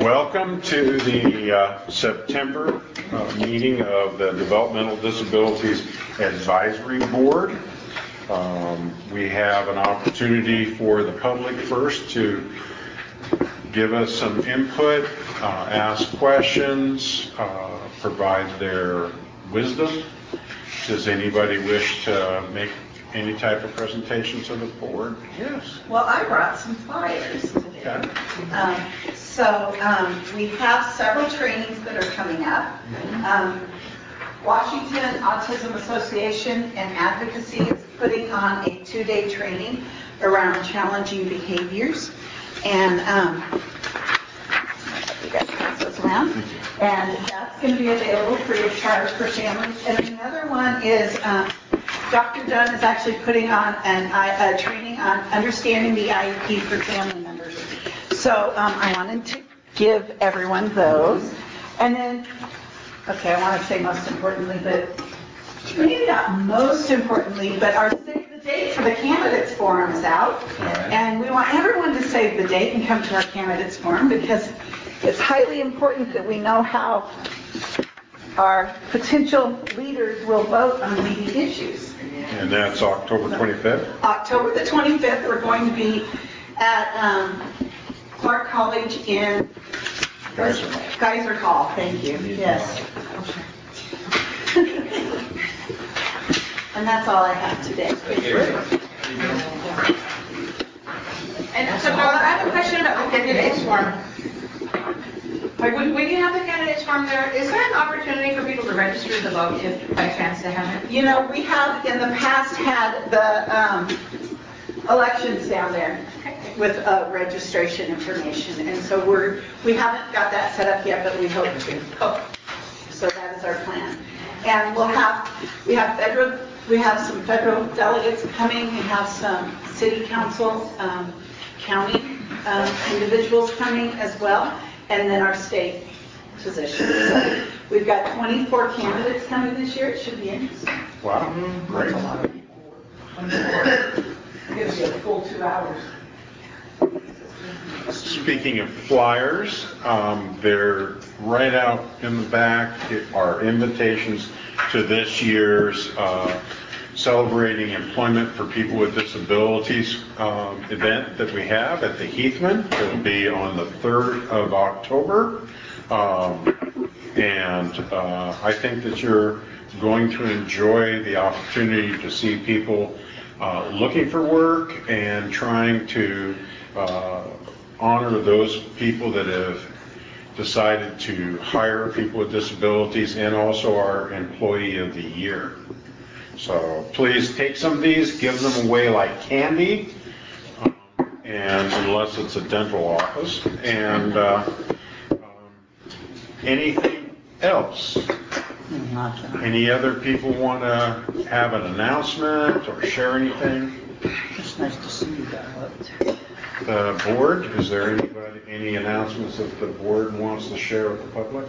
Welcome to the September meeting of the Developmental Disabilities Advisory Board. We have an opportunity for the public first to give us some input, ask questions, provide their wisdom. Does anybody wish to make any type of presentation to the board? Yes. Well, I brought some flyers today. Okay. We have several trainings that are coming up. Washington Autism Association and Advocacy is putting on a 2-day training around challenging behaviors. And you guys pass those around. And that's going to be available free of charge for families. And another one is Dr. Dunn is actually putting on a training on understanding the IEP for family members. So I wanted to give everyone those. And then, okay, I want to say most importantly, but maybe not most importantly, but our save the date for the candidates forum is out. Right. And we want everyone to save the date and come to our candidates forum because it's highly important that we know how our potential leaders will vote on leading issues. And that's October 25th? October the 25th, we're going to be at Clark College in Geyser Hall. Thank you. Yes. And that's all I have today. And so I have a question about the candidates form. When you have the candidates form there, is there an opportunity for people to register to vote if by chance they haven't? You know, we have in the past had the elections down there with registration information, and so we haven't got that set up yet, but we hope to. So that is our plan. And we have some federal delegates coming. We have some city council, county individuals coming as well, and then our state positions. So we've got 24 candidates coming this year. It should be interesting. Wow, great. That's a lot of people. It gives you a full 2 hours. Speaking of flyers, they're right out in the back are invitations to this year's Celebrating Employment for People with Disabilities event that we have at the Heathman. It'll be on the 3rd of October. And I think that you're going to enjoy the opportunity to see people looking for work and trying to honor those people that have decided to hire people with disabilities and also our Employee of the Year. So please take some of these, give them away like candy, and unless it's a dental office. And anything else? Any other people want to have an announcement or share anything? It's nice to see you guys. The board, is there any announcements that the board wants to share with the public?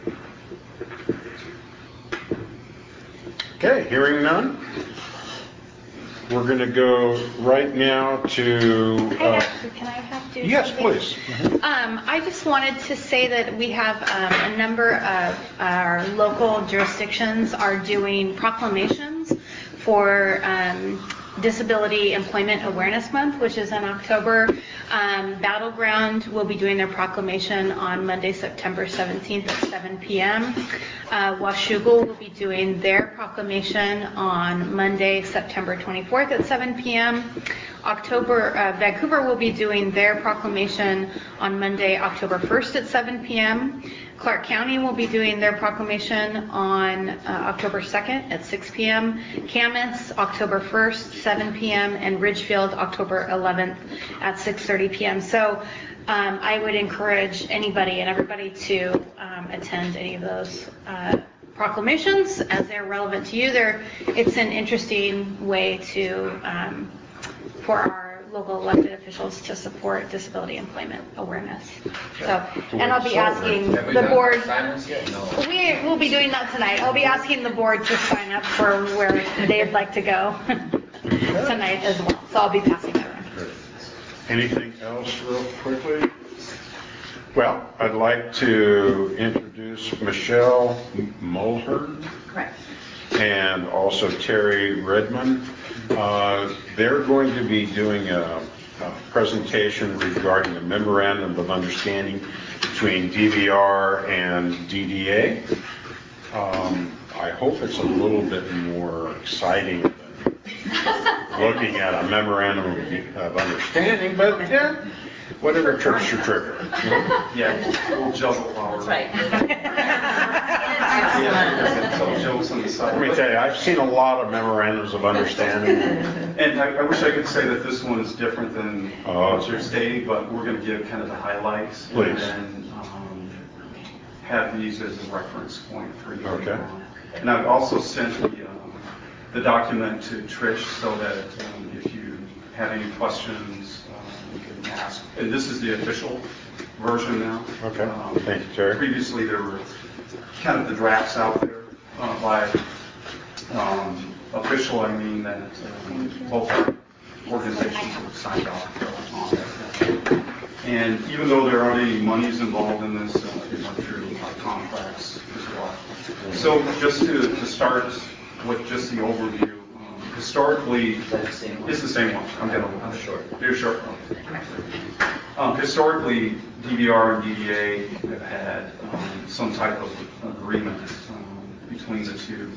Okay, hearing none. We're going to go right now to... Can I have to? Yes, please. I just wanted to say that we have a number of our local jurisdictions are doing proclamations for Disability Employment Awareness Month, which is in October. Battleground will be doing their proclamation on Monday, September 17th at 7 p.m. Washougal will be doing their proclamation on Monday, September 24th at 7 p.m. Vancouver will be doing their proclamation on Monday, October 1st at 7 p.m. Clark County will be doing their proclamation on October 2nd at 6 p.m. Camas, October 1st, 7 p.m. and Ridgefield, October 11th at 6:30 p.m. So I would encourage anybody and everybody to attend any of those proclamations as they're relevant to you. It's an interesting way for our local elected officials to support disability employment awareness. So, and I'll be asking the board. No. We will be doing that tonight. I'll be asking the board to sign up for where they'd like to go tonight as well. So I'll be passing that around. Anything else real quickly? Well, I'd like to introduce Michelle Mulhern Correct. and also Terry Redmond. They're going to be doing a presentation regarding a memorandum of understanding between DVR and DDA. I hope it's a little bit more exciting than looking at a memorandum of understanding, but yeah, whatever trips your trigger. Yeah, we'll juggle our. That's right. Some jokes on the side. Let me tell you, I've seen a lot of memorandums of understanding. And I wish I could say that this one is different than Oh. what you're stating, but we're going to give kind of the highlights. Please. And then have these as a reference point for you. Okay. And I've also sent the document to Trish so that if you have any questions, you can ask. And this is the official version now. Okay. Thank you, Terry. Previously, there were kind of the drafts out there by official. I mean that both organizations have signed off on it. And even though there aren't any monies involved in this, they went through our contracts as well. So just to start with just the overview, historically, it's the same one. I'm short. You're short. Historically, DVR and DDA have had some type of agreement between the two.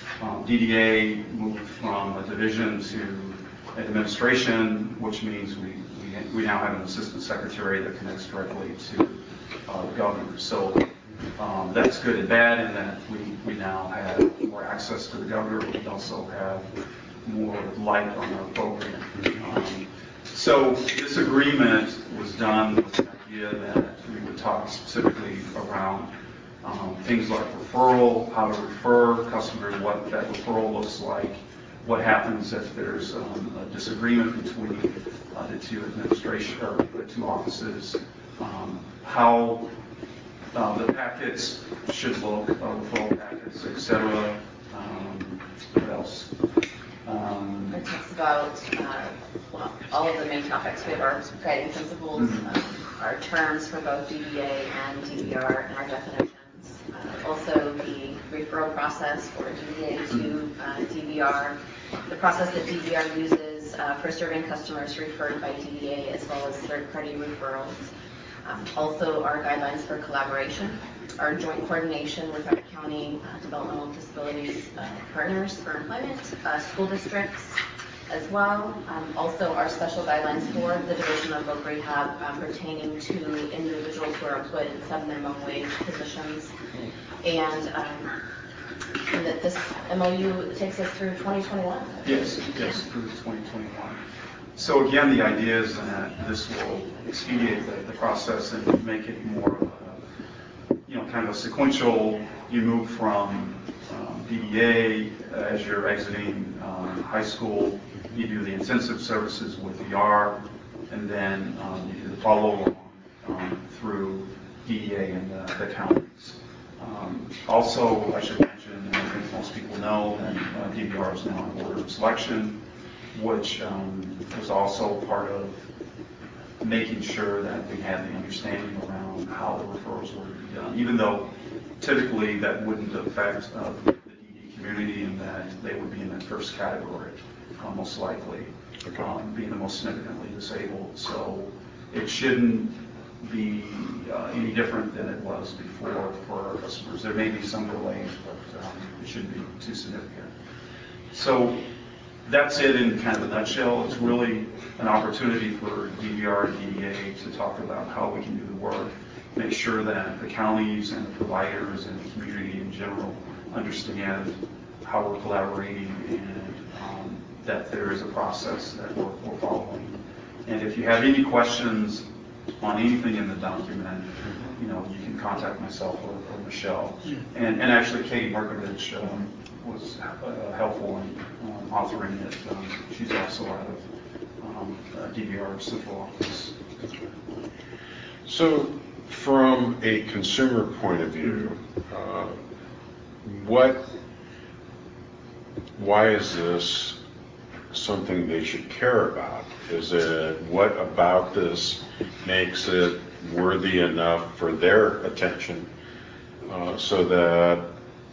DDA moved from a division to administration, which means we now have an assistant secretary that connects directly to the governor. So that's good and bad in that we now have more access to the governor. We also have more light on our program. So this agreement was done with the idea that we would talk specifically around things like referral, how to refer customers, what that referral looks like, what happens if there's a disagreement between the two administration or the two offices, how the packets should look, referral packets, etc. What else? It talks about all of the main topics. We have our guiding principles, our terms for both DDA and DVR, and our definitions. Also, the referral process for DDA to DVR, the process that DVR uses for serving customers referred by DDA, as well as third-party referrals. Also, our guidelines for collaboration, our joint coordination with our county developmental disabilities partners for employment, school districts as well. Also, our special guidelines for the Division of Voc Rehab pertaining to individuals who are employed in sub-minimum wage positions. And that this MOU takes us through 2021. Yes, through 2021. So again, the idea is that this will expedite the process and make it more of a, kind of a sequential. You move from DDA as you're exiting high school. You do the intensive services with VR, and then you do the follow through DDA and the counties. Also, I should mention, and I think most people know, that DVR is now on order of selection, which was also part of making sure that we had the understanding around how the referrals were to be done, even though typically that wouldn't affect the DD community in that they would be in that first category, most likely, being the most significantly disabled. So it shouldn't be any different than it was before for our customers. There may be some delays, but it shouldn't be too significant. So that's it in kind of a nutshell. It's really an opportunity for DVR and DDA to talk about how we can do the work, make sure that the counties and the providers and the community in general understand how we're collaborating and that there is a process that we're following. And if you have any questions on anything in the document, you can contact myself or Michelle. And actually, Katie Markovich was helpful in authoring it. She's also out of DVR Central Office. So, from a consumer point of view, why is this something they should care about? Is it what about this makes it worthy enough for their attention, so that,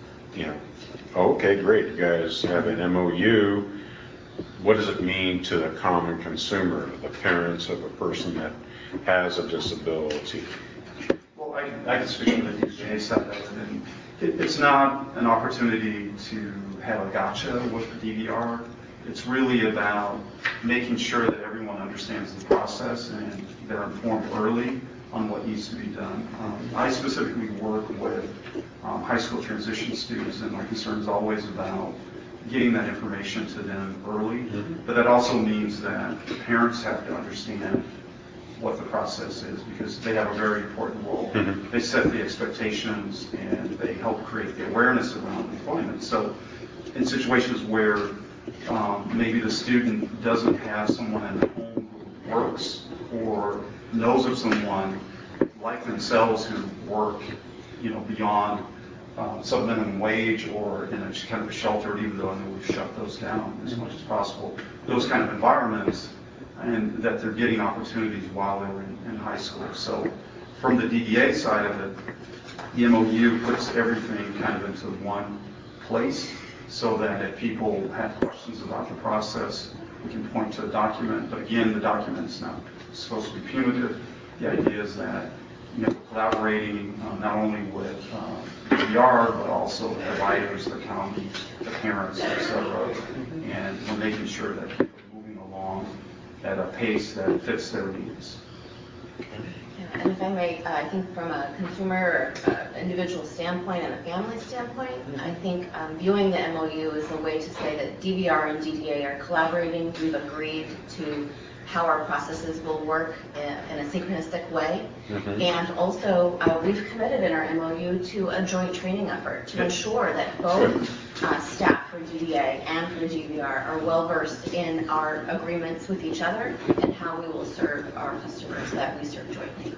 okay, great, you guys have an MOU. What does it mean to the common consumer, the parents of a person that has a disability? Well, I can speak to the DGA side of it, and it's not an opportunity to have a gotcha with the DVR. It's really about making sure that everyone understands the process and they're informed early on what needs to be done. I specifically work with high school transition students, and my concern is always about getting that information to them early. But that also means that the parents have to understand what the process is, because they have a very important role. They set the expectations and they help create the awareness around employment. So in situations where maybe the student doesn't have someone in the home who works or knows of someone like themselves who work, beyond sub-minimum wage or in a kind of a shelter, even though I know we've shut those down as much as possible, those kind of environments, and that they're getting opportunities while they're in high school. So from the DEA side of it, the MOU puts everything kind of into one place, so that if people have questions about the process, we can point to a document. But again, the document is not supposed to be punitive. The idea is that we're collaborating not only with DVR, but also the providers, the county, the parents, etc., and we're making sure that people are moving along at a pace that fits their needs. And if I may, I think from a consumer, individual standpoint and a family standpoint, I think viewing the MOU is a way to say that DVR and DDA are collaborating. We've agreed to how our processes will work in a synchronistic way. And also, we've committed in our MOU to a joint training effort to ensure that both staff for DDA and for DVR are well versed in our agreements with each other and how we will serve our customers that we serve jointly.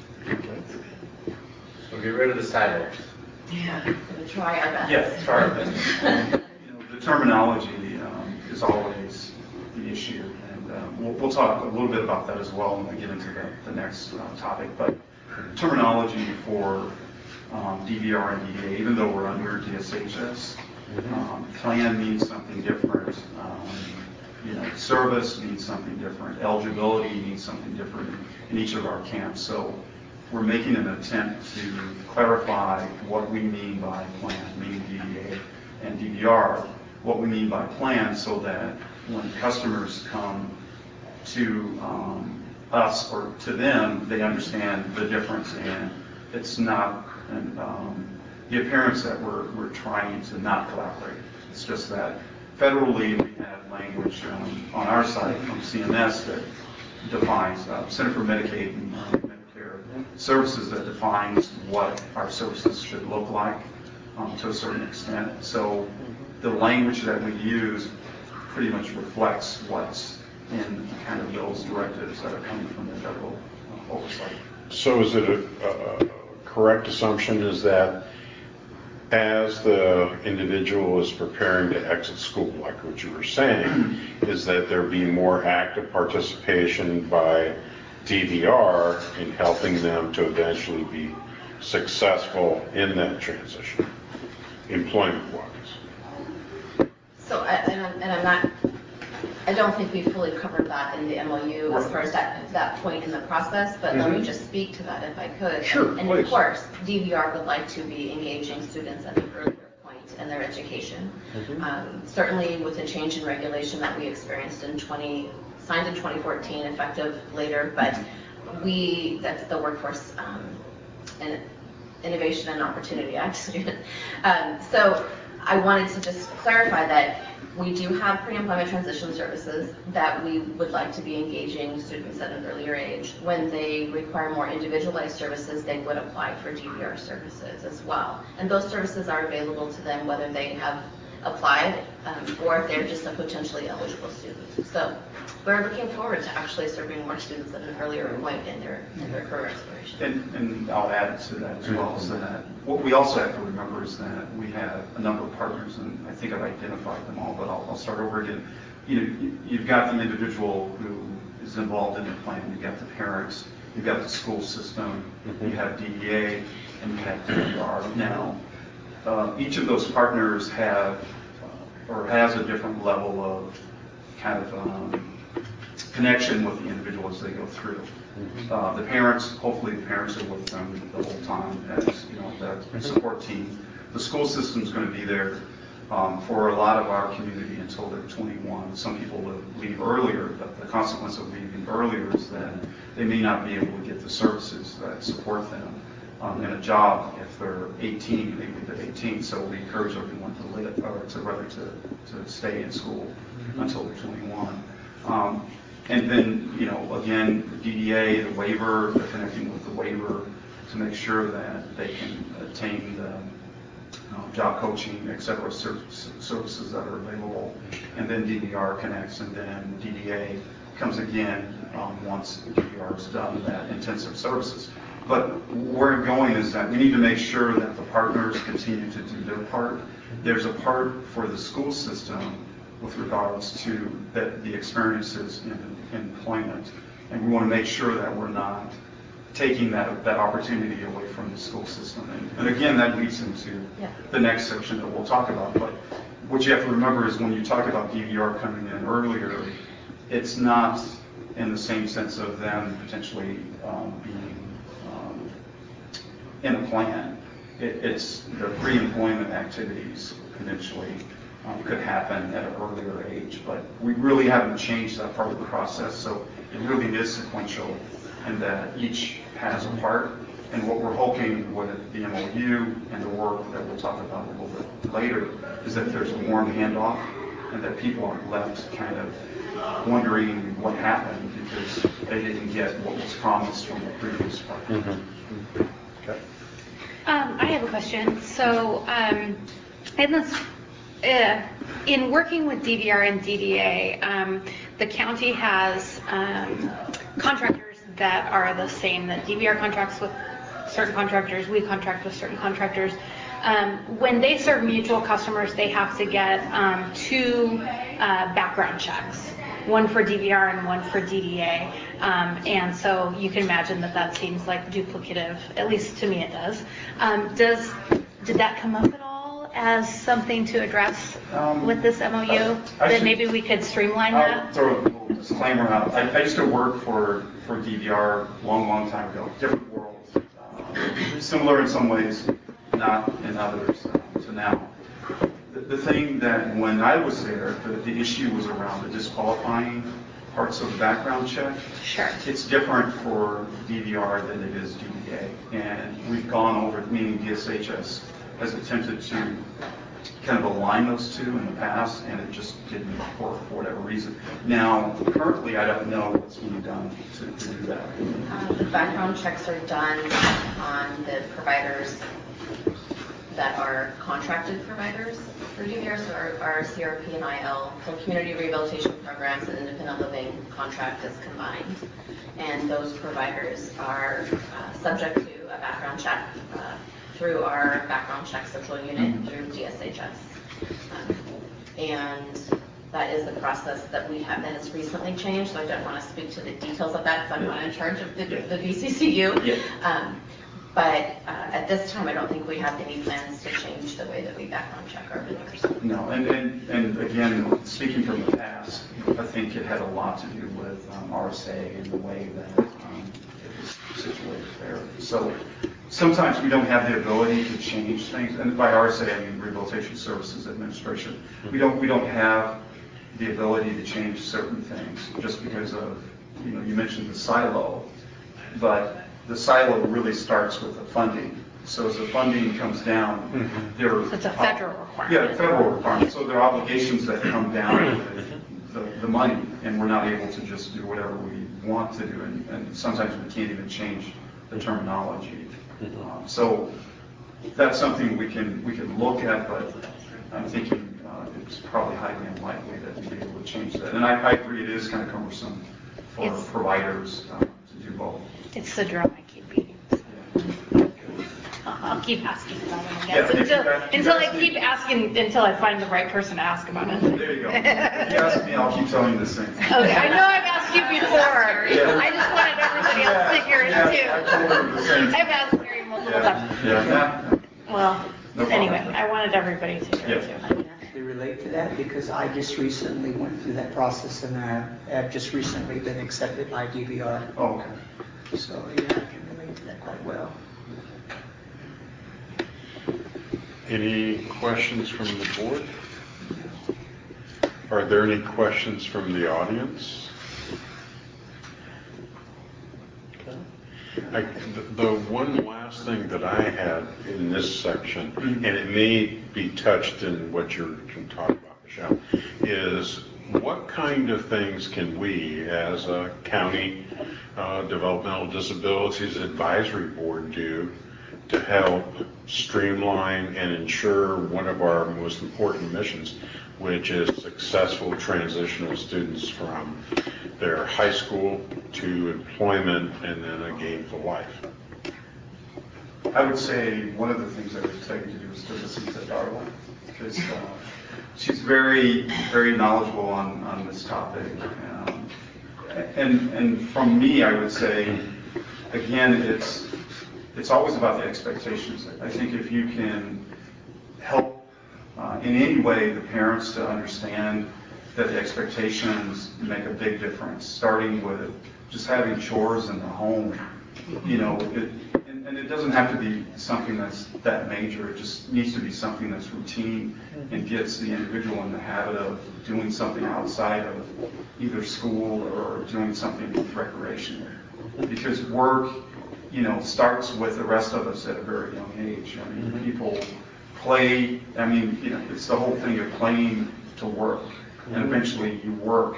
So get rid of the silos. Yeah, we'll try our best. Yes, try our best. The terminology is always the issue, and we'll talk a little bit about that as well when we get into the next topic. But terminology for DVR and DDA, even though we're under DSHS, plan means something different. Service means something different. Eligibility means something different in each of our camps. So we're making an attempt to clarify what we mean by plan, meaning DDA and DVR, what we mean by plan, so that when customers come to us or to them, they understand the difference, and it's not the appearance that we're trying to not collaborate. It's just that federally we have language on our side from CMS that defines, Center for Medicaid and Medicare Services, that defines what our services should look like to a certain extent. So the language that we use pretty much reflects what's in kind of those directives that are coming from the federal oversight. So is it a correct assumption is that as the individual is preparing to exit school, like what you were saying, is that there be more active participation by DVR in helping them to eventually be successful in that transition, employment-wise? So, I don't think we fully covered that in the MOU as far as that point in the process, but let me just speak to that if I could. Sure, and please. Of course, DVR would like to be engaging students at an earlier point in their education. Certainly with the change in regulation that we experienced signed in 2014, effective later, but that's the Workforce and Innovation and Opportunity Act. So I wanted to just clarify that we do have pre-employment transition services that we would like to be engaging students at an earlier age. When they require more individualized services, they would apply for DVR services as well. And those services are available to them whether they have applied or if they're just a potentially eligible student. So we're looking forward to actually serving more students at an earlier point in their career exploration. And I'll add to that as well, is that what we also have to remember is that we have a number of partners, and I think I've identified them all, but I'll start over again. You've got the individual who is involved in the plan, you've got the parents, you've got the school system, you have DEA, and you have DVR. Now, each of those partners have or has a different level of kind of connection with the individual as they go through. The parents, hopefully the parents are with them the whole time as, you know, that support team. The school system's going to be there for a lot of our community until they're 21. Some people will leave earlier, but the consequence of leaving earlier is that they may not be able to get the services that support them in a job if they're 18, they leave at 18. So we encourage everyone to live, or to stay in school until they're 21. And then, you know, again, the DDA, the waiver, they're connecting with the waiver to make sure that they can attain the job coaching, et cetera, services that are available. And then DVR connects, and then DDA comes again once DVR is done, that intensive services. But where I'm going is that we need to make sure that the partners continue to do their part. There's a part for the school system with regards to the experiences in employment. And we want to make sure that we're not taking that opportunity away from the school system. And again, that leads into the next section that we'll talk about. But what you have to remember is when you talk about DVR coming in earlier, it's not in the same sense of them potentially being in a plan. It's the pre-employment activities eventually could happen at an earlier age, but we really haven't changed that part of the process, so it really is sequential and that each has a part. And what we're hoping with the MOU and the work that we'll talk about a little bit later is that there's a warm handoff and that people aren't left kind of wondering what happened because they didn't get what was promised from the previous part. Okay. I have a question. So, in working with DVR and DDA, the county has contractors that are the same. That DVR contracts with certain contractors, we contract with certain contractors. When they serve mutual customers, they have to get 2 background checks, one for DVR and one for DDA. And so you can imagine that seems like duplicative, at least to me it does. Did that come up at all as something to address with this MOU? That maybe we could streamline that? I'll throw a little disclaimer out. I used to work for DVR a long time ago, different world. Similar in some ways, not in others to now. The thing that when I was there, the issue was around the disqualifying parts of the background check. Sure. It's different for DVR than it is DDA. And we've gone over, meaning DSHS has attempted to kind of align those two in the past, and it just didn't work for whatever reason. Now, currently, I don't know what's being done to do that. The background checks are done on the providers that are contracted providers for DVR, so our CRP and IL, so community rehabilitation programs and independent living contract is combined. And those providers are subject to a background check through our background check central unit through DSHS. And that is the process that we have that has recently changed, so I don't want to speak to the details of that because I'm not in charge of the VCCU. Yeah. But at this time, I don't think we have any plans to change the way that we background check our vendors. No, and again, speaking from the past, I think it had a lot to do with RSA and the way that it was situated there. So sometimes we don't have the ability to change things, and by RSA I mean Rehabilitation Services Administration. We don't have the ability to change certain things just because of, you mentioned the silo, but the silo really starts with the funding. So as the funding comes down, It's a federal requirement. Yeah, federal requirement. So there are obligations that come down with the money, and we're not able to just do whatever we want to do, and sometimes we can't even change the terminology. So that's something we can look at, but I'm thinking it's probably highly unlikely that we'd be able to change that. And I agree, it is kind of cumbersome for providers to do both. It's the drum I keep beating. I'll keep asking about it, I guess, until I find the right person to ask about it. There you go. If you ask me, I'll keep telling you the same. Okay, I know I've asked you before. Yeah. I just wanted everybody else to hear it too. I've asked Mary multiple times. Yeah. Well, No problem. anyway, I wanted everybody to hear it Yeah. too. I can actually relate to that because I just recently went through that process and I've just recently been accepted by DVR. Oh, okay. So yeah, I can relate to that quite well. Any questions from the board? Are there any questions from the audience? The one last thing that I had in this section, and it may be touched in what you're talking about, Michelle, is what kind of things can we as a county developmental disabilities advisory board do to help streamline and ensure one of our most important missions, which is successful transition of students from their high school to employment and then a gainful life? I would say one of the things I would tell you to do is to listen to Darla, because she's very, very knowledgeable on this topic. And from me, I would say, again, it's always about the expectations. I think if you can help in any way the parents to understand that the expectations make a big difference, starting with just having chores in the home, you know, and it doesn't have to be something that's that major. It just needs to be something that's routine and gets the individual in the habit of doing something outside of either school or doing something with recreation. Because work, you know, starts with the rest of us at a very young age. I mean, people play, I mean, you know, it's the whole thing of playing to work, and eventually you work.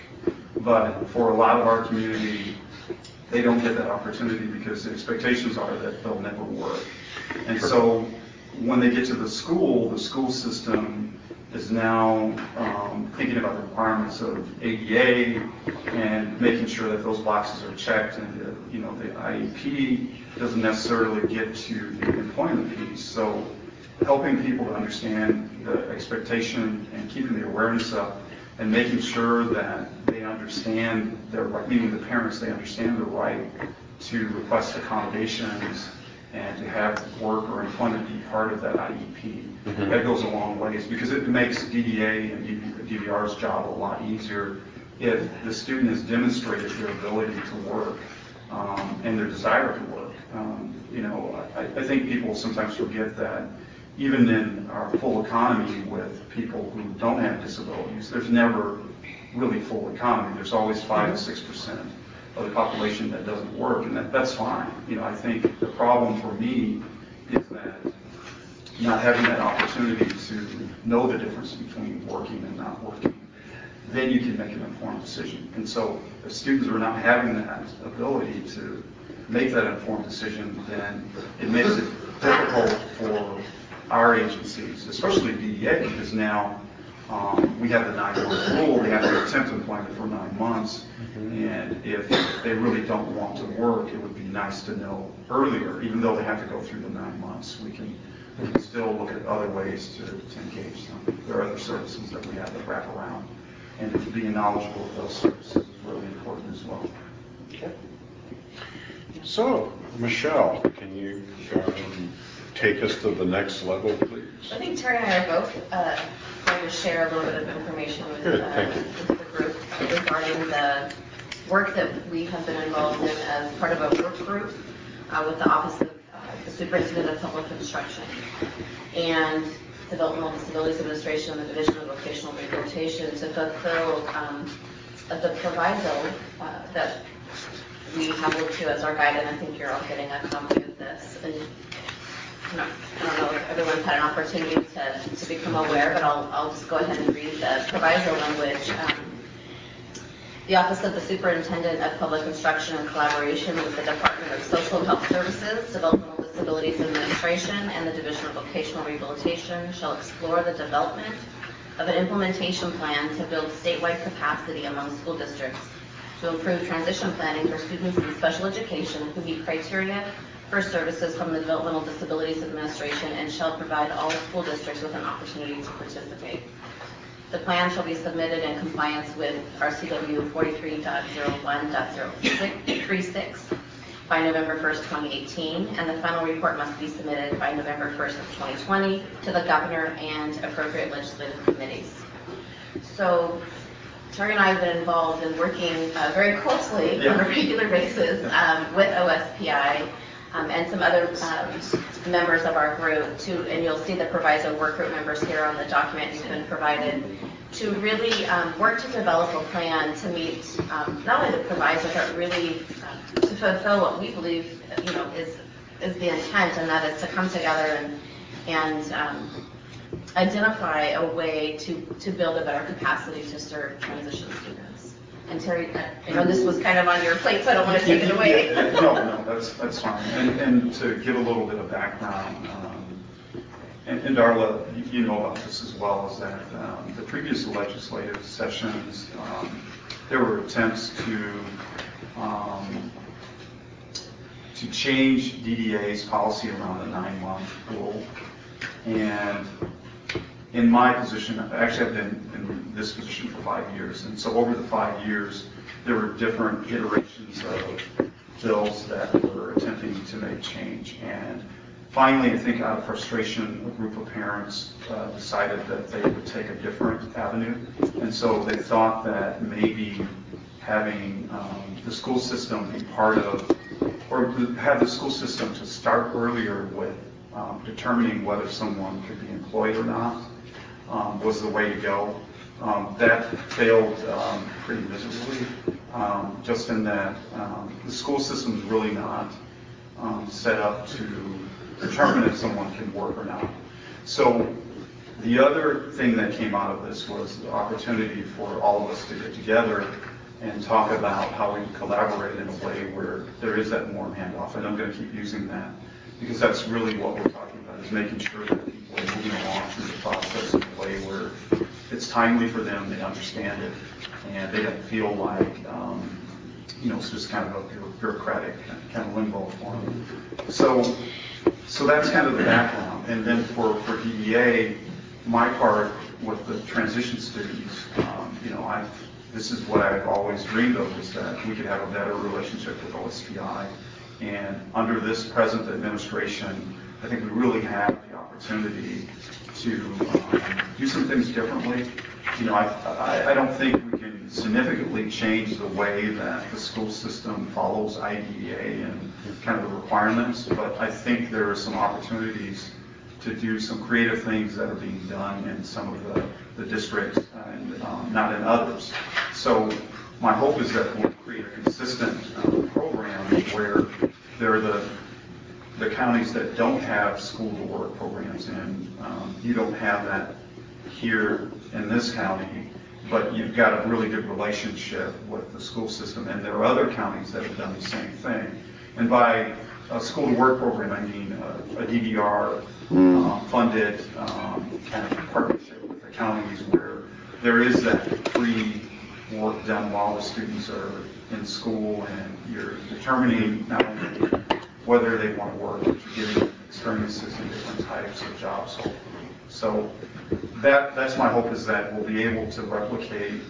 But for a lot of our community, they don't get that opportunity because the expectations are that they'll never work. And so when they get to the school system is now thinking about the requirements of ADA and making sure that those boxes are checked, and you know, the IEP doesn't necessarily get to the employment piece. So helping people to understand the expectation and keeping the awareness up and making sure that they understand their right, meaning the parents, they understand the right to request accommodations and to have work or employment be part of that IEP. That goes a long ways because it makes DDA and DVR's job a lot easier if the student has demonstrated their ability to work and their desire to work. You know, I think people sometimes forget that even in our full economy with people who don't have disabilities, there's never really full economy. There's always 5 to 6% of the population that doesn't work, and that's fine. You know, I think the problem for me is that not having that opportunity to know the difference between working and not working, then you can make an informed decision. And so if students are not having that ability to make that informed decision, then it makes it difficult for our agencies, especially DDA, because now we have the 9-month rule. They have to attempt employment for 9 months, and if they really don't want to work, it would be nice to know earlier, even though they have to go through the 9 months. We can still look at other ways to engage them. There are other services that we have that wrap around, and being knowledgeable of those services is really important as well. Okay. So, Michelle, can you take us to the next level, please? I think Terry and I are both going to share a little bit of information with the group regarding the work that we have been involved in as part of a work group with the Office of the Superintendent of Public Instruction and Developmental Disabilities Administration and the Division of Vocational Rehabilitation to fulfill the proviso that we have looked to as our guide, and I think you're all getting a copy of this. And I don't know if everyone's had an opportunity to become aware, but I'll just go ahead and read the proviso language. The Office of the Superintendent of Public Instruction, in collaboration with the Department of Social Health Services, Developmental Disabilities Administration, and the Division of Vocational Rehabilitation, shall explore the development of an implementation plan to build statewide capacity among school districts to improve transition planning for students in special education who meet criteria for services from the Developmental Disabilities Administration, and shall provide all school districts with an opportunity to participate. The plan shall be submitted in compliance with RCW 43.01.036 by November 1st, 2018, and the final report must be submitted by November 1st of 2020 to the governor and appropriate legislative committees. So Terry and I have been involved in working very closely on a regular basis with OSPI and some other members of our group, and you'll see the proviso work group members here on the document you've been provided, to really work to develop a plan to meet not only the proviso, but really to fulfill what we believe is the intent, and that is to come together and identify a way to build a better capacity to serve transition students. And Terry, I know this was kind of on your plate, so I don't want to take it away. No, that's fine. And to give a little bit of background, and Darla, you know about this as well, is that the previous legislative sessions, there were attempts to change DDA's policy around the 9-month rule. And in my position, actually I've been in this position for 5 years, and so over the 5 years, there were different iterations of bills that were attempting to make change. And finally, I think out of frustration, a group of parents decided that they would take a different avenue. And so they thought that maybe having the school system be part of, or have the school system to start earlier with determining whether someone could be employed or not was the way to go. That failed pretty miserably, just in that the school system is really not set up to determine if someone can work or not. So the other thing that came out of this was the opportunity for all of us to get together and talk about how we collaborate in a way where there is that warm handoff. And I'm going to keep using that because that's really what we're talking about, is making sure that people are moving along through the process in a way where it's timely for them, they understand it, and they don't feel like it's just kind of a bureaucratic kind of limbo for them. So that's kind of the background. And then for DDA, my part with the transition students, this is what I've always dreamed of, is that we could have a better relationship with OSPI. And under this present administration, I think we really have the opportunity to do some things differently. I don't think we can significantly change the way that the school system follows IDEA and kind of the requirements, but I think there are some opportunities to do some creative things that are being done in some of the districts and not in others. So my hope is that we'll create a consistent program where there are the counties that don't have school to work programs, and you don't have that here in this county, but you've got a really good relationship with the school system, and there are other counties that have done the same thing. And by a school to work program, I mean a DDR funded kind of partnership with the counties where there is that free work done while the students are in school, and you're determining not only whether they want to work, but you're giving them experiences in different types of jobs. So that's my hope, is that we'll be able to replicate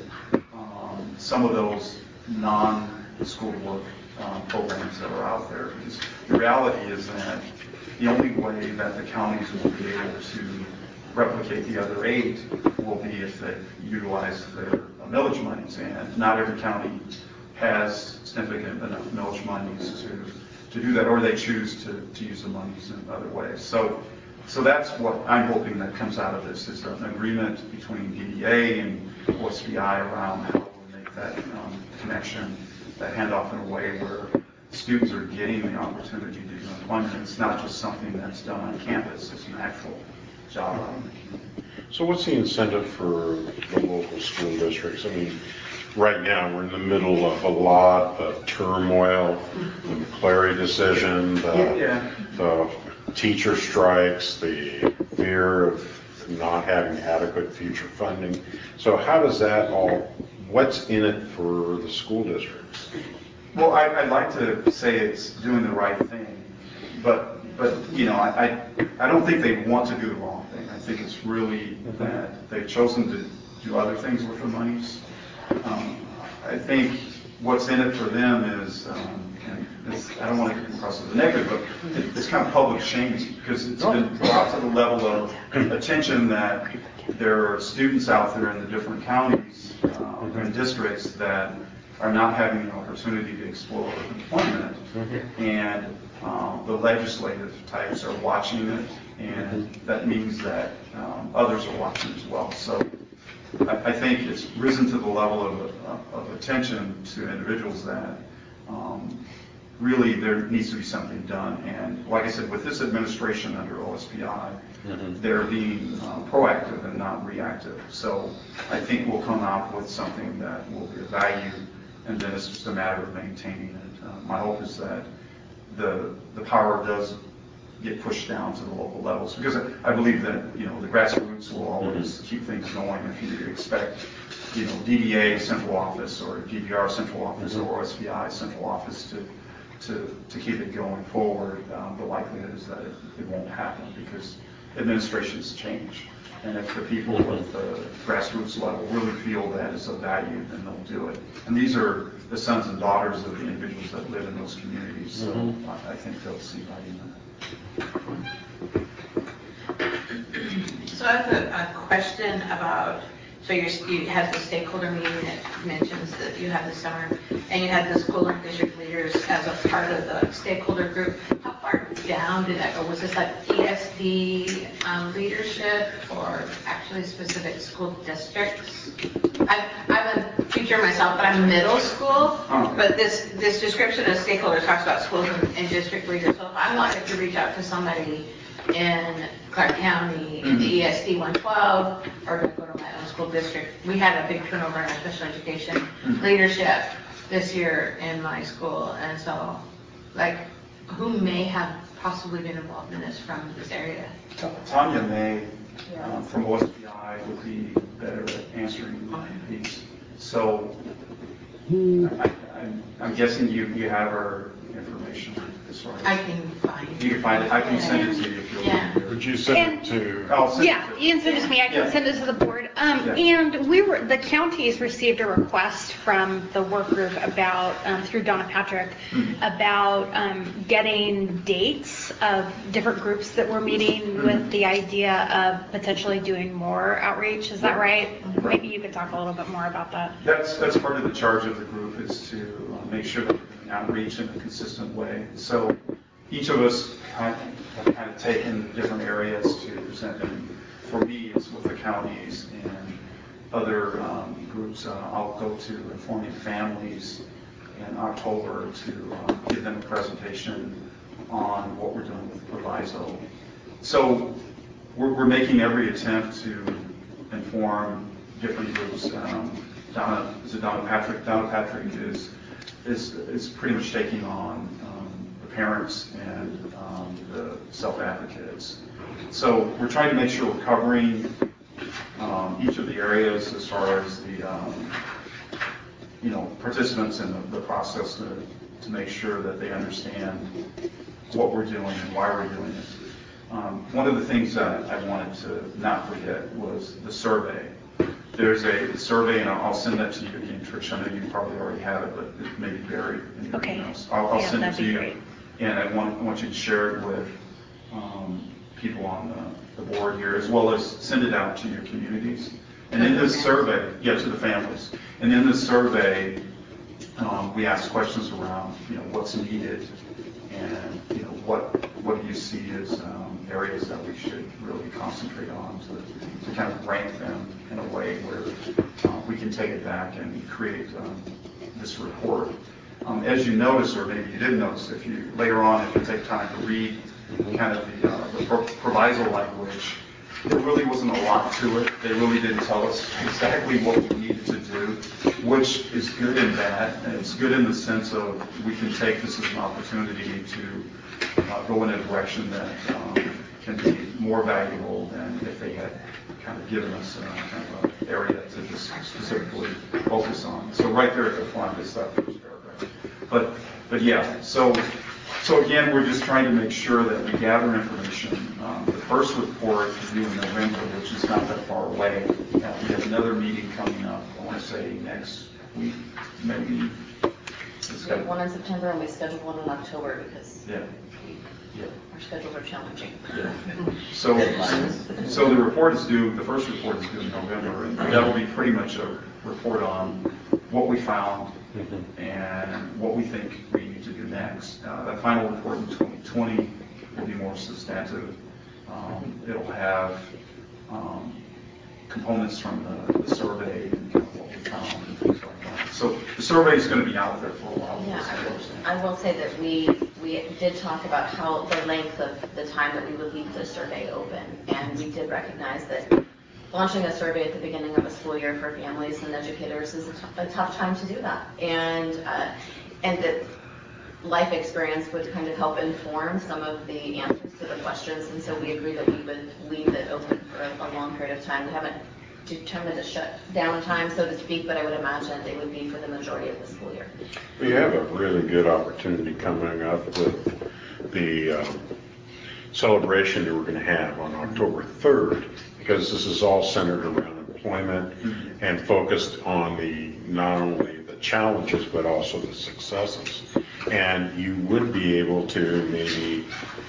some of those non-school work programs that are out there. Because the reality is that the only way that the counties will be able to replicate the other 8 will be if they utilize their millage monies, and not every county has significant enough millage monies to do that, or they choose to use the monies in other ways. So that's what I'm hoping that comes out of this, is an agreement between DDA and OSPI around how we make that connection, that handoff in a way where students are getting the opportunity to do employment. It's not just something that's done on campus, it's an actual job out in the community. So what's the incentive for the local school districts? I mean, right now we're in the middle of a lot of turmoil, the McCleary decision, the teacher strikes, the fear of not having adequate future funding. So how does that all, what's in it for the school districts? Well, I'd like to say it's doing the right thing, but I don't think they want to do the wrong thing. I think it's really that they've chosen to do other things with the monies. I think what's in it for them is, and I don't want to come across as a negative, but it's kind of public shaming, because it's been brought to the level of attention that there are students out there in the different counties and districts that are not having the opportunity to explore employment, and the legislative types are watching it, and that means that others are watching as well. So I think it's risen to the level of attention to individuals that really there needs to be something done. And like I said, with this administration under OSPI, they're being proactive and not reactive. So I think we'll come out with something that will be of value, and then it's just a matter of maintaining it. My hope is that the power does get pushed down to the local levels, because I believe that the grassroots will always keep things going. If you expect DDA central office or DDR central office or OSPI central office to keep it going forward, the likelihood is that it won't happen, because administrations change. And if the people at the grassroots level really feel that it's of value, then they'll do it. And these are the sons and daughters of the individuals that live in those communities, so I think they'll see value in that. So I have a question about, so you had the stakeholder meeting that mentions that you had this summer, and you had the school and district leaders as a part of the stakeholder group. How far down did that go? Was this like ESD leadership, or actually specific school districts? I'm a teacher myself, but I'm middle school, but this description of stakeholders talks about schools and district leaders. So if I wanted to reach out to somebody in Clark County in the ESD 112, or to go to my own school district, we had a big turnover in our special education leadership this year in my school, and so who may have possibly been involved in this from this area? Tanya May from OSPI would be better at answering these. So I'm guessing you have her information as far as I can find. You can find it. I can send it to you if you'll. Yeah. Would you send it to? I'll send Yeah, it to you can send it to me. I can send it to the board. And the counties received a request from the work group about, through Donna Patrick, about getting dates of different groups that were meeting with the idea of potentially doing more outreach. Is that right? Maybe you could talk a little bit more about that. That's part of the charge of the group, is to make sure that we're doing outreach in a consistent way. So each of us have kind of taken different areas to present. And for me, it's with the counties and other groups. I'll go to Informing Families in October to give them a presentation on what we're doing with Proviso. So we're making every attempt to inform different groups. Donna Patrick? Donna Patrick is pretty much taking on the parents and the self-advocates. So we're trying to make sure we're covering each of the areas as far as the participants in the process to make sure that they understand what we're doing and why we're doing it. One of the things that I wanted to not forget was the survey. There's a survey, and I'll send that to you again, Trish. I know you probably already have it, but it may be buried in your emails. I'll send it to you. Great. And I want you to share it with people on the board here, as well as send it out to your communities. And in this survey, to the families. And in this survey, we ask questions around, what's needed, and what do you see as areas that we should really concentrate on to kind of rank them in a way where we can take it back and create this report. As you notice, or maybe you didn't notice, if you take time to read kind of the proviso language, there really wasn't a lot to it. They really didn't tell us exactly what we needed to do, which is good and bad. And it's good in the sense of we can take this as an opportunity to go in a direction that can be more valuable than if they had kind of given us kind of an area to just specifically focus on. So right there at the front is that first paragraph. But yeah, so again, we're just trying to make sure that we gather information. The first report report due in November, which is not that far away. We have another meeting coming up, I want to say next week, maybe. We have one in September and we scheduled one in October because Yeah. our schedules are challenging. Yeah. So the report is due, the first report is due in November, and that'll be pretty much a report on what we found and what we think we need to do next. That final report in 2020 will be more substantive. It'll have components from the survey and what we found and things like that. So the survey is going to be out there for a while. Yeah, I will say that we did talk about how the length of the time that we would leave the survey open, and we did recognize that launching a survey at the beginning of a school year for families and educators is a tough time to do that, and that life experience would kind of help inform some of the answers to the questions, and so we agreed that we would leave it open for a long period of time. We haven't determined a shutdown time, so to speak, but I would imagine it would be for the majority of the school year. We have a really good opportunity coming up with the celebration that we're going to have on October 3rd, because this is all centered around employment and focused on not only the challenges but also the successes. And you would be able to maybe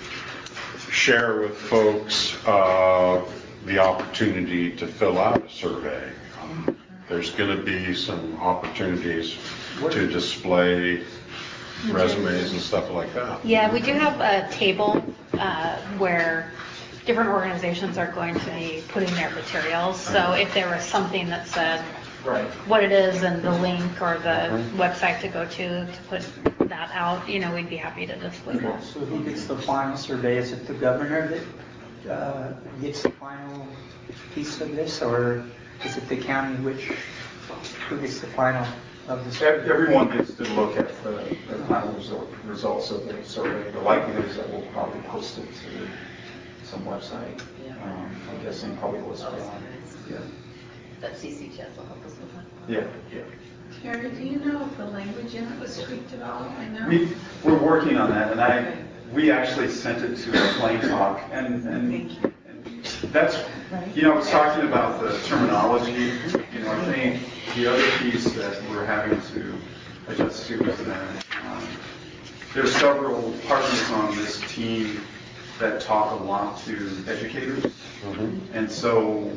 share with folks the opportunity to fill out a survey. There's going to be some opportunities to display resumes and stuff like that. Yeah, we do have a table where different organizations are going to be putting their materials. So if there was something that said what it is and the link or the website to go to put that out, we'd be happy to display that. So who gets the final survey? Is it the governor that gets the final piece of this, or is it the county? Who gets the final of the survey? Everyone gets to look at the final results of the survey. The likelihood is that we'll probably post it to some website. I'm guessing probably what's going on. That CCTS will help us with that. Yeah. Terry, do you know if the language in it was tweaked at all? I know. We're working on that, and we actually sent it to Plain Talk, and that's, I was talking about the terminology. I think the other piece that we're having to adjust to is that there are several partners on this team that talk a lot to educators, and so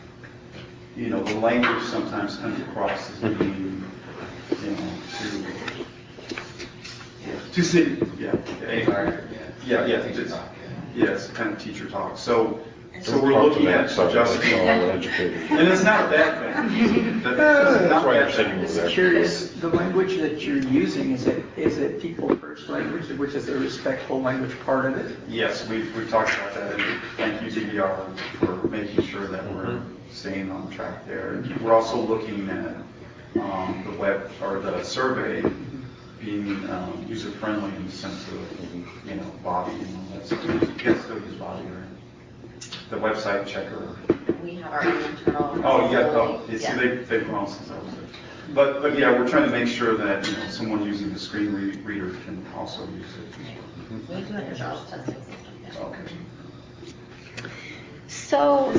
the language sometimes comes across as being too city. It's kind of teacher talk. So we're looking at adjusting, and it's not a bad thing. That's why you're sitting with that. Curious, the language that you're using, is it people first language, which is the respectful language part of it? Yes, we've talked about that, and thank you DDR for making sure that we're staying on track there. We're also looking at the web or the survey being user friendly in the sense of Bobby and all that stuff. You can still use Bobby, right? The website checker. We have our own internal. They've grown since I was there. But yeah, we're trying to make sure that someone using the screen reader can also use it. We do an internal testing system. Yeah. Okay. So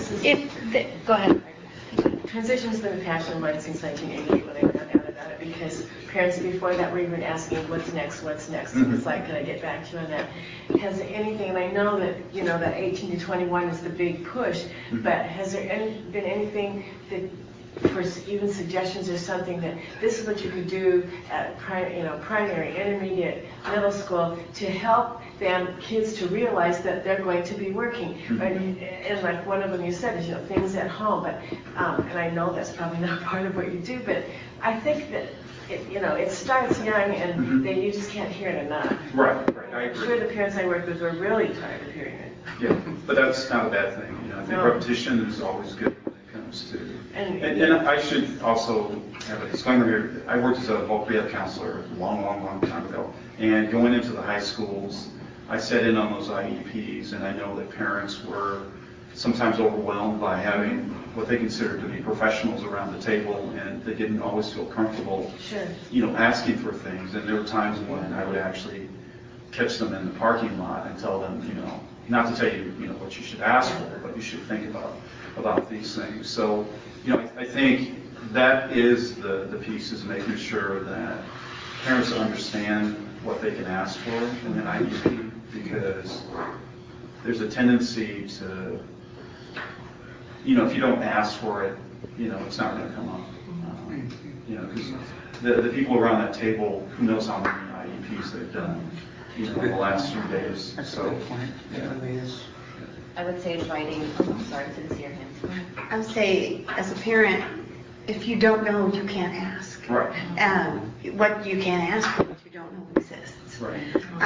go ahead. Transition's been a passion of mine since 1988 when I found out about it, because parents before that were even asking, what's next? It's like, can I get back to you on that? Has anything, and I know that, that 18 to 21 is the big push, but has there been anything that, for even suggestions or something that this is what you could do at primary, intermediate, middle school to help kids to realize that they're going to be working. And like one of them you said is, things at home, but, and I know that's probably not part of what you do, but I think that it starts young and then you just can't hear it enough. Right, I I'm agree. sure the parents I work with were really tired of hearing it. Yeah, but that's not a bad thing. I think repetition is always good when it comes to. And I should also have a disclaimer here. I worked as a voc rehab counselor a long time ago, and going into the high schools, I sat in on those IEPs, and I know that parents were sometimes overwhelmed by having what they considered to be professionals around the table, and they didn't always feel comfortable, asking for things. And there were times when I would actually catch them in the parking lot and tell them, not to tell you, what you should ask for, but you should think about these things. So, I think that is the piece, is making sure that parents understand what they can ask for in an IEP, because there's a tendency to, if you don't ask for it, it's not going to come up. Because the people around that table, who knows how many IEPs they've done, in the last few days. That's a good point. It really is. I would say inviting, sorry, I didn't see your hand. I would say, as a parent, if you don't know, you can't ask. Right. What you can't ask for, what you don't know exists. Right.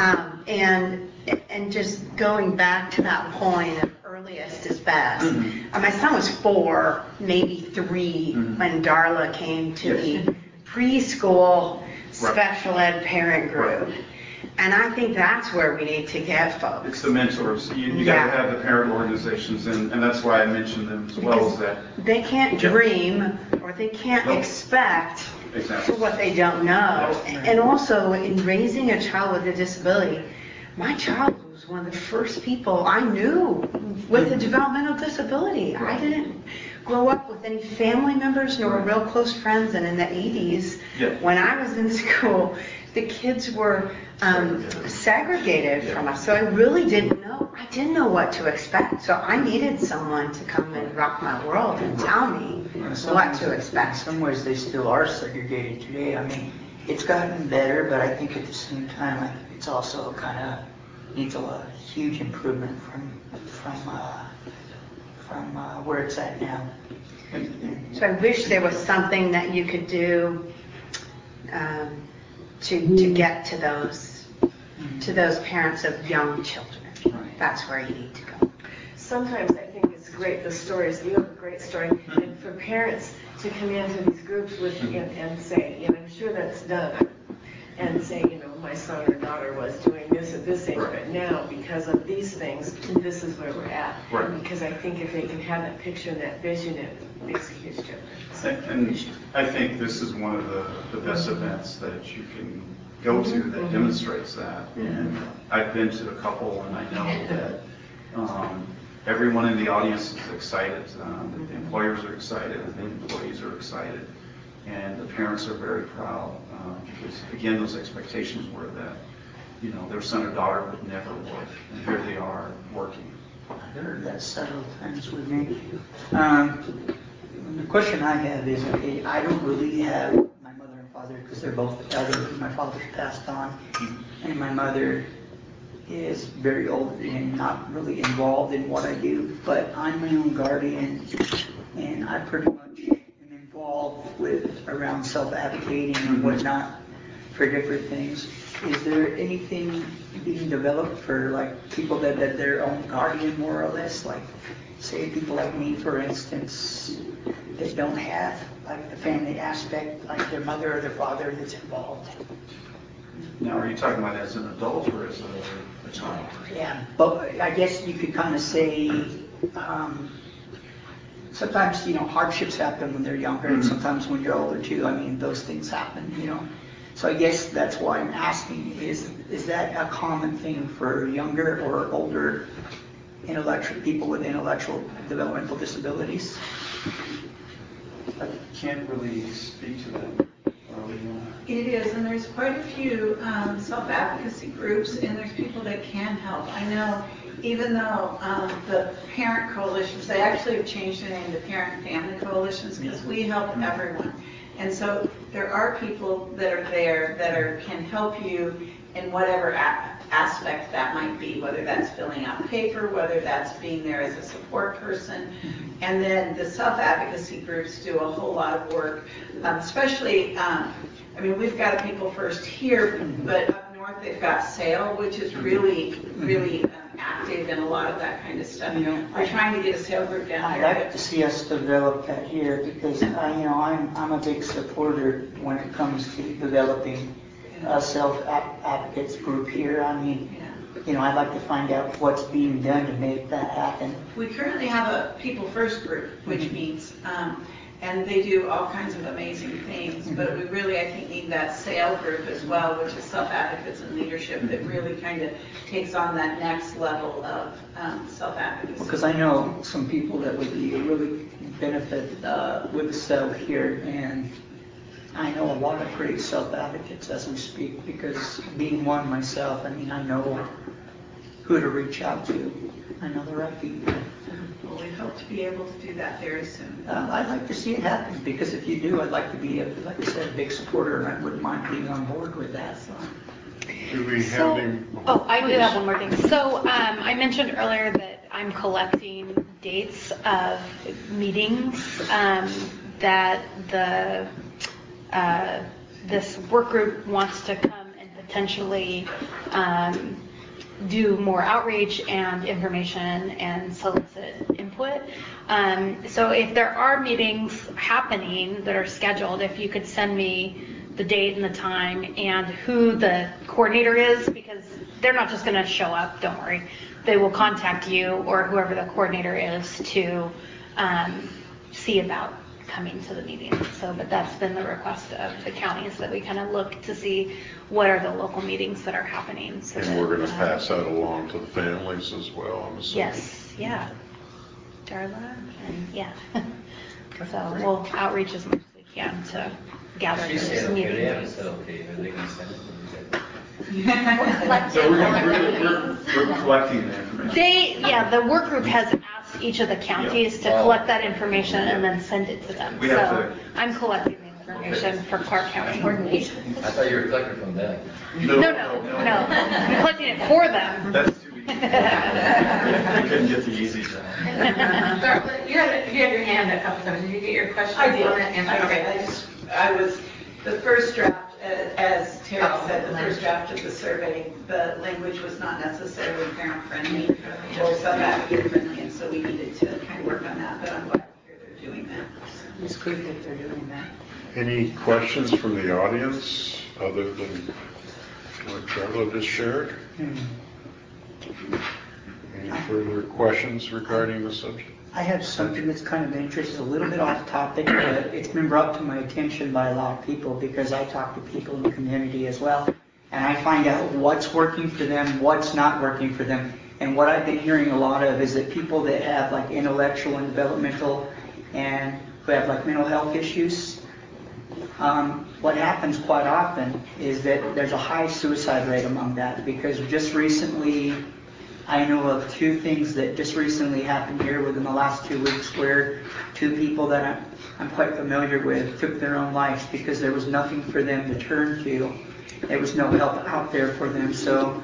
And just going back to that point of earliest is best. My son was 4, maybe 3 when Darla came to the preschool special ed parent group. Right. And I think that's where we need to get folks. It's the mentors. You got to have the parent organizations, and that's why I mentioned them as well. Is that they can't dream, or they can't expect for what they don't know. And also, in raising a child with a disability, my child was one of the first people I knew with a developmental disability. I didn't grow up with any family members nor real close friends. And in the 80s, when I was in school, the kids were segregated from us. So I really didn't know. I didn't know what to expect. So I needed someone to come and rock my world and tell me what to expect. In some ways, they still are segregated today. I mean, it's gotten better, but I think at the same time, it's also kind of needs a huge improvement from where it's at now. So I wish there was something that you could do to get to those parents of young children. That's where you need to go. Sometimes I think it's great, the stories, you have a great story, and for parents to come into these groups with and say, I'm sure that's done, and say, my son or daughter was doing this at this age, but now because of these things, this is where we're at. Right. Because I think if they can have that picture and that vision, it makes a huge difference. And I think this is one of the best events that you can go to that demonstrates that. And I've been to a couple, and I know that everyone in the audience is excited. The employers are excited, the employees are excited, and the parents are very proud because, again, those expectations were that their son or daughter would never work, and here they are working. I've heard that several times with me. The question I have is, okay, I don't really have my mother and father because they're both elderly. My father's passed on, and my mother is very old and not really involved in what I do, but I'm my own guardian, and I pretty much am involved with around self-advocating and whatnot for different things. Is there anything being developed for like people that are their own guardian, more or less, like say people like me, for instance, that don't have like the family aspect, like their mother or their father that's involved? Now, are you talking about as an adult or as a child? Yeah, but I guess you could kind of say sometimes, hardships happen when they're younger, and sometimes when you're older too. I mean, those things happen, So I guess that's why I'm asking, is that a common thing for younger or older people with intellectual developmental disabilities? I can't really speak to that. It is, and there's quite a few self-advocacy groups, and there's people that can help. I know even though the parent coalitions, they actually have changed their name to Parent and Family Coalitions because we help everyone. And so there are people that are there that can help you in whatever aspect that might be, whether that's filling out paper, whether that's being there as a support person. And then the self-advocacy groups do a whole lot of work, especially, we've got a People First here, but up north they've got SAIL, which is really, really active in a lot of that kind of stuff. We're trying to get a SAIL group down here. I'd like to see us develop that here because, I'm a big supporter when it comes to developing a self-advocates group here. I'd like to find out what's being done to make that happen. We currently have a People First group, which meets, and they do all kinds of amazing things, but we really, I think, need that SAIL group as well, which is self-advocates and leadership, that really kind of takes on that next level of self-advocacy. Because I know some people that would be really benefit with the SAIL here, and I know a lot of great self-advocates as we speak, because being one myself, I mean, I know who to reach out to. I know the right people. Well, we hope to be able to do that very soon. I'd like to see it happen, because if you do, I'd like to be, like I said, a big supporter, and I wouldn't mind being on board with that. So. Do we have So, any? I did have one more thing. So I mentioned earlier that I'm collecting dates of meetings that this work group wants to come and potentially do more outreach and information and solicit input. So if there are meetings happening that are scheduled, if you could send me the date and the time and who the coordinator is, because they're not just going to show up, don't worry. They will contact you or whoever the coordinator is to see about coming to the meeting. So, but that's been the request of the county, is that we kind of look to see what are the local meetings that are happening. So And we're going to pass that along to the families as well, I'm assuming. Yes, yeah. Darla, and yeah. So we'll outreach as much as we can to gather She said, those okay, they have a meetings. set, okay, but they can send it to you. So we're collecting the information. The work group has asked each of the counties to collect that information and then send it to them. We have So to- I'm collecting the information for Clark County. Coordination. I thought you were collecting from them. No. I'm collecting it for them. That's too easy. We couldn't get the easy job. Darla, you had your hand a couple times. Did you get your question? I did. on that answer? Okay. I was, the first draft, as Terry said, the first draft of the survey, the language was not necessarily parent-friendly or self-advocate-friendly, and so we needed to kind of work on that, but I'm glad to hear they're doing that. It's good that they're doing that. Any questions from the audience other than what Charlotte just shared? Any further questions regarding the subject? I have something that's kind of interesting, a little bit off topic, but it's been brought to my attention by a lot of people because I talk to people in the community as well. And I find out what's working for them, what's not working for them. And what I've been hearing a lot of is that people that have like intellectual and developmental and who have like mental health issues, what happens quite often is that there's a high suicide rate among that, because just recently, I know of two things that just recently happened here within the last 2 weeks where two people that I'm quite familiar with took their own lives because there was nothing for them to turn to. There was no help out there for them. So,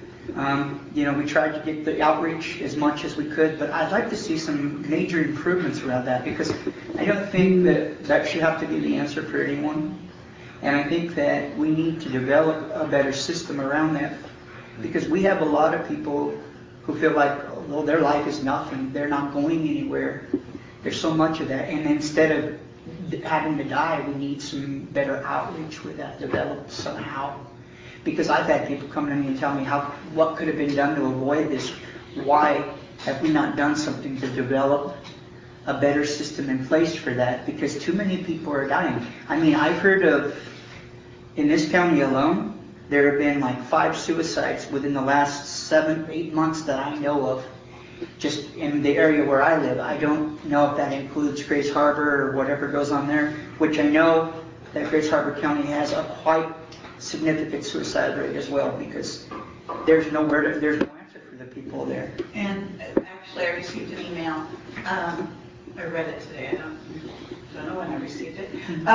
we tried to get the outreach as much as we could, but I'd like to see some major improvements around that, because I don't think that should have to be the answer for anyone. And I think that we need to develop a better system around that, because we have a lot of people who feel like, well, their life is nothing. They're not going anywhere. There's so much of that. And instead of having to die, we need some better outreach with that developed somehow. Because I've had people come to me and tell me what could have been done to avoid this. Why have we not done something to develop a better system in place for that? Because too many people are dying. I mean, I've heard of, in this county alone, there have been like 5 suicides within the last 7-8 months that I know of, just in the area where I live. I don't know if that includes Grace Harbor or whatever goes on there, which I know that Grace Harbor County has a quite significant suicide rate as well, because there's no answer for the people there. And actually, I received an email. I read it today. I don't know when I received it.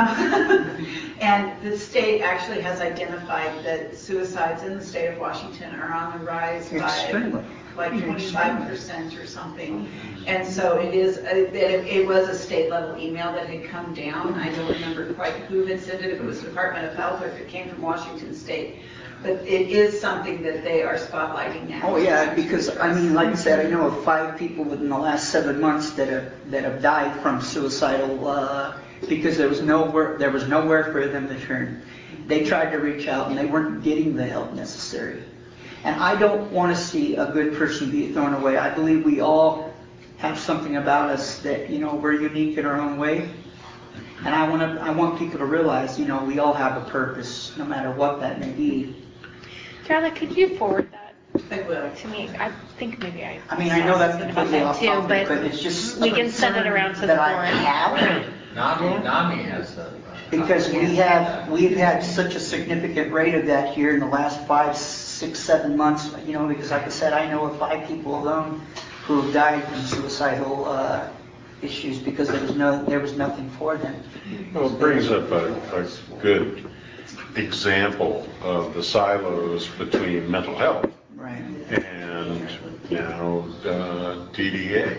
And the state actually has identified that suicides in the state of Washington are on the rise Extremely. by like 25% or something. And so it was a state level email that had come down. I don't remember quite who had sent it, if it was Department of Health or if it came from Washington State. But it is something that they are spotlighting now. Oh yeah, because I mean, like I said, I know of 5 people within the last 7 months that have died from suicidal because there was nowhere for them to turn. They tried to reach out and they weren't getting the help necessary. And I don't want to see a good person be thrown away. I believe we all have something about us that we're unique in our own way. And I want people to realize, we all have a purpose, no matter what that may be. Carla, could you forward that I will. to me? I think maybe I. I know that's something completely about off that topic, too, but it's just we can send it around to the that I board. have. NAMI has a. Because we've had such a significant rate of that here in the last 5, 6, 7 months, because like I said, I know of 5 people alone who have died from suicidal issues because there was nothing for them. Well, it brings up a good example of the silos between mental health Right. and now DDA,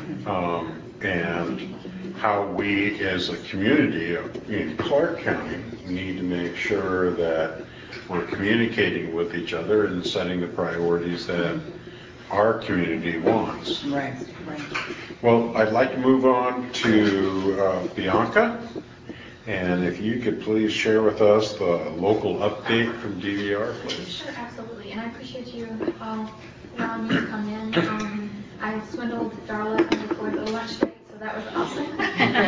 and how we as a community in Clark County need to make sure that we're communicating with each other and setting the priorities that our community wants. Right. Well, I'd like to move on to Bianca, and if you could please share with us the local update from DVR, please. Sure, absolutely, and I appreciate you allowing me to come in. I swindled Darla before the lunch break, so that was awesome.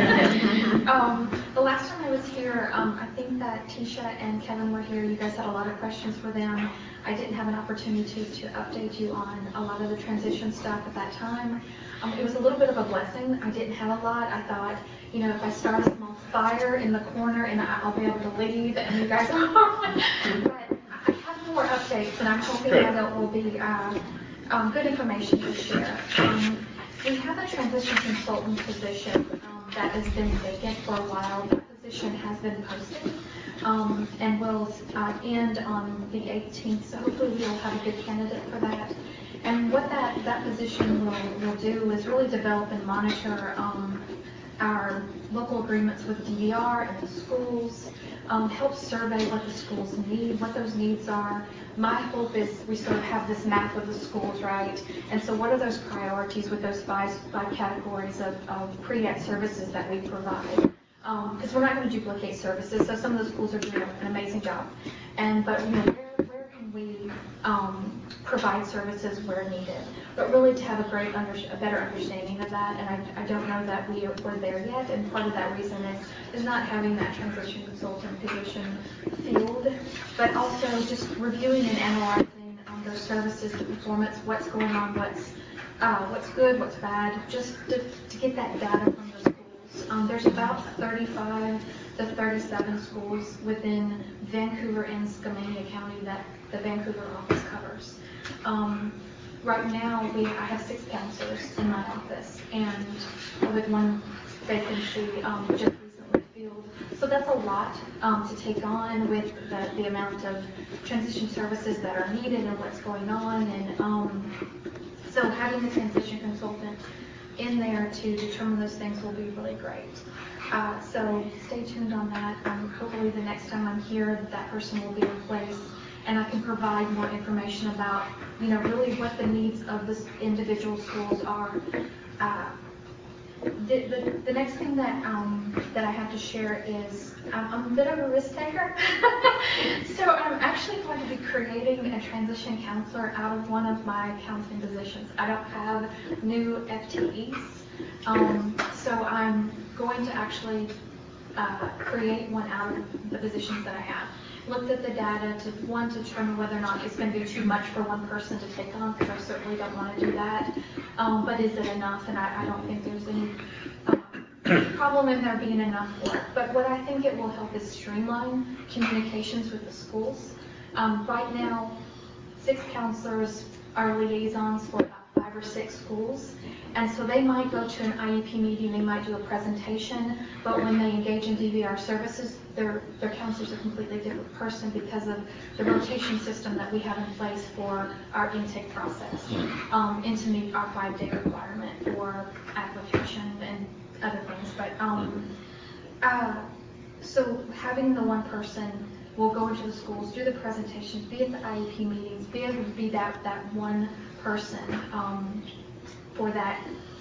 The last time I was here, I think that Tisha and Kevin were here. You guys had a lot of questions for them. I didn't have an opportunity to update you on a lot of the transition stuff at that time. It was a little bit of a blessing. I didn't have a lot. I thought, if I start a small fire in the corner and I'll be able to leave and you guys are But I have more updates, and I'm hoping that it will be good information to share. We have a transition consultant position that has been vacant for a while. That position has been posted and will end on the 18th, so hopefully we'll have a good candidate for that. And what that position will do is really develop and monitor our local agreements with DVR and the schools, help survey what the schools need, what those needs are. My hope is we sort of have this map of the schools, right? And so what are those priorities with those five categories of pre-ed services that we provide? Because we're not going to duplicate services, so some of the schools are doing an amazing job. But where can we provide services where needed? But really to have a better understanding of that, and I don't know that we're there yet, and part of that reason is not having that transition consultant position filled, but also just reviewing and analyzing those services, the performance, what's going on, what's good, what's bad, just to get that data from the schools. There's about 35 to 37 schools within Vancouver and Skamania County that the Vancouver office covers. Right now, I have 6 counselors in my office, and with one vacancy just recently filled. So that's a lot to take on with the amount of transition services that are needed and what's going on. And so having the transition consultant in there to determine those things will be really great. So stay tuned on that. Hopefully the next time I'm here, that person will be in place, and I can provide more information about, really what the needs of the individual schools are. The next thing that I have to share is I'm a bit of a risk taker. So I'm actually going to be creating a transition counselor out of one of my counseling positions. I don't have new FTEs, so I'm going to actually create one out of the positions that I have. Looked at the data to determine whether or not it's going to be too much for one person to take on, because I certainly don't want to do that. But is it enough? And I don't think there's any problem in there being enough work. But what I think it will help is streamline communications with the schools. Right now, 6 counselors are liaisons for about 5 or 6 schools. And so they might go to an IEP meeting, they might do a presentation, but when they engage in DVR services, their counselor's a completely different person because of the rotation system that we have in place for our intake process, to meet our 5-day requirement for application and other things. But so having the one person will go into the schools, do the presentations, be at the IEP meetings, be able to be that one person for that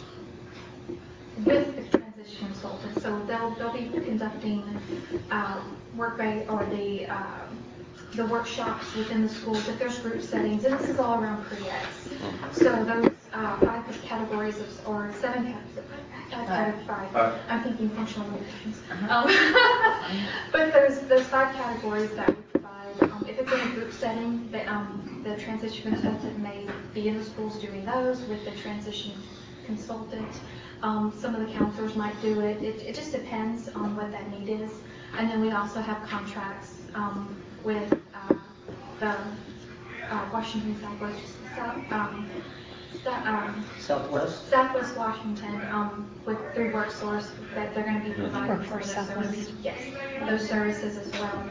with the transition consultant. So they'll be conducting work or the the workshops within the schools, if there's group settings, and this is all around pre-Eds. So those 5 categories or 7 5. I'm thinking functional limitations. But there's those 5 categories that we provide. If it's in a group setting, the transition consultant may be in the schools doing those with the transition consultant. Some of the counselors might do it. It just depends on what that need is. And then we also have contracts with the Washington Southwest Washington through WorkSource that they're going to be providing for those services. Yes, those services as well.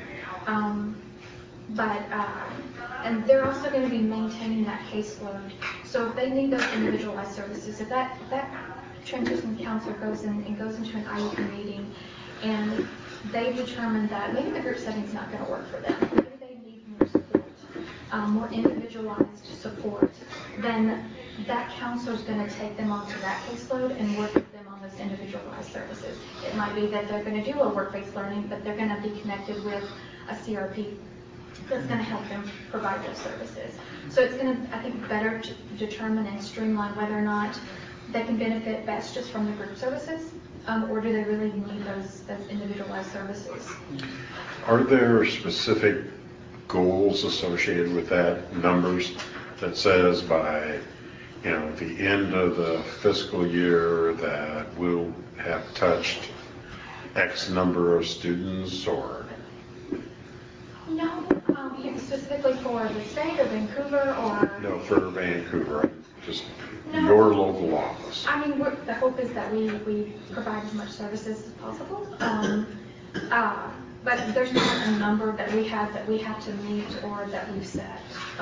And they're also going to be maintaining that caseload. So if they need those individualized services, if that transition counselor goes into an IEP meeting and they determine that maybe the group setting's not going to work for them, maybe they need more support, more individualized support, then that counselor is going to take them onto that caseload and work with them on those individualized services. It might be that they're going to do a work-based learning, but they're going to be connected with a CRP that's going to help them provide those services. So it's going to, I think, better determine and streamline whether or not they can benefit best just from the group services, or do they really need those individualized services? Are there specific goals associated with that, numbers that says by the end of the fiscal year that we'll have touched X number of students, or? No, specifically for the state of Vancouver, or? No, for Vancouver, just your local office. I mean, the hope is that we provide as much services as possible. But there's not a number that we have to meet or that we've set.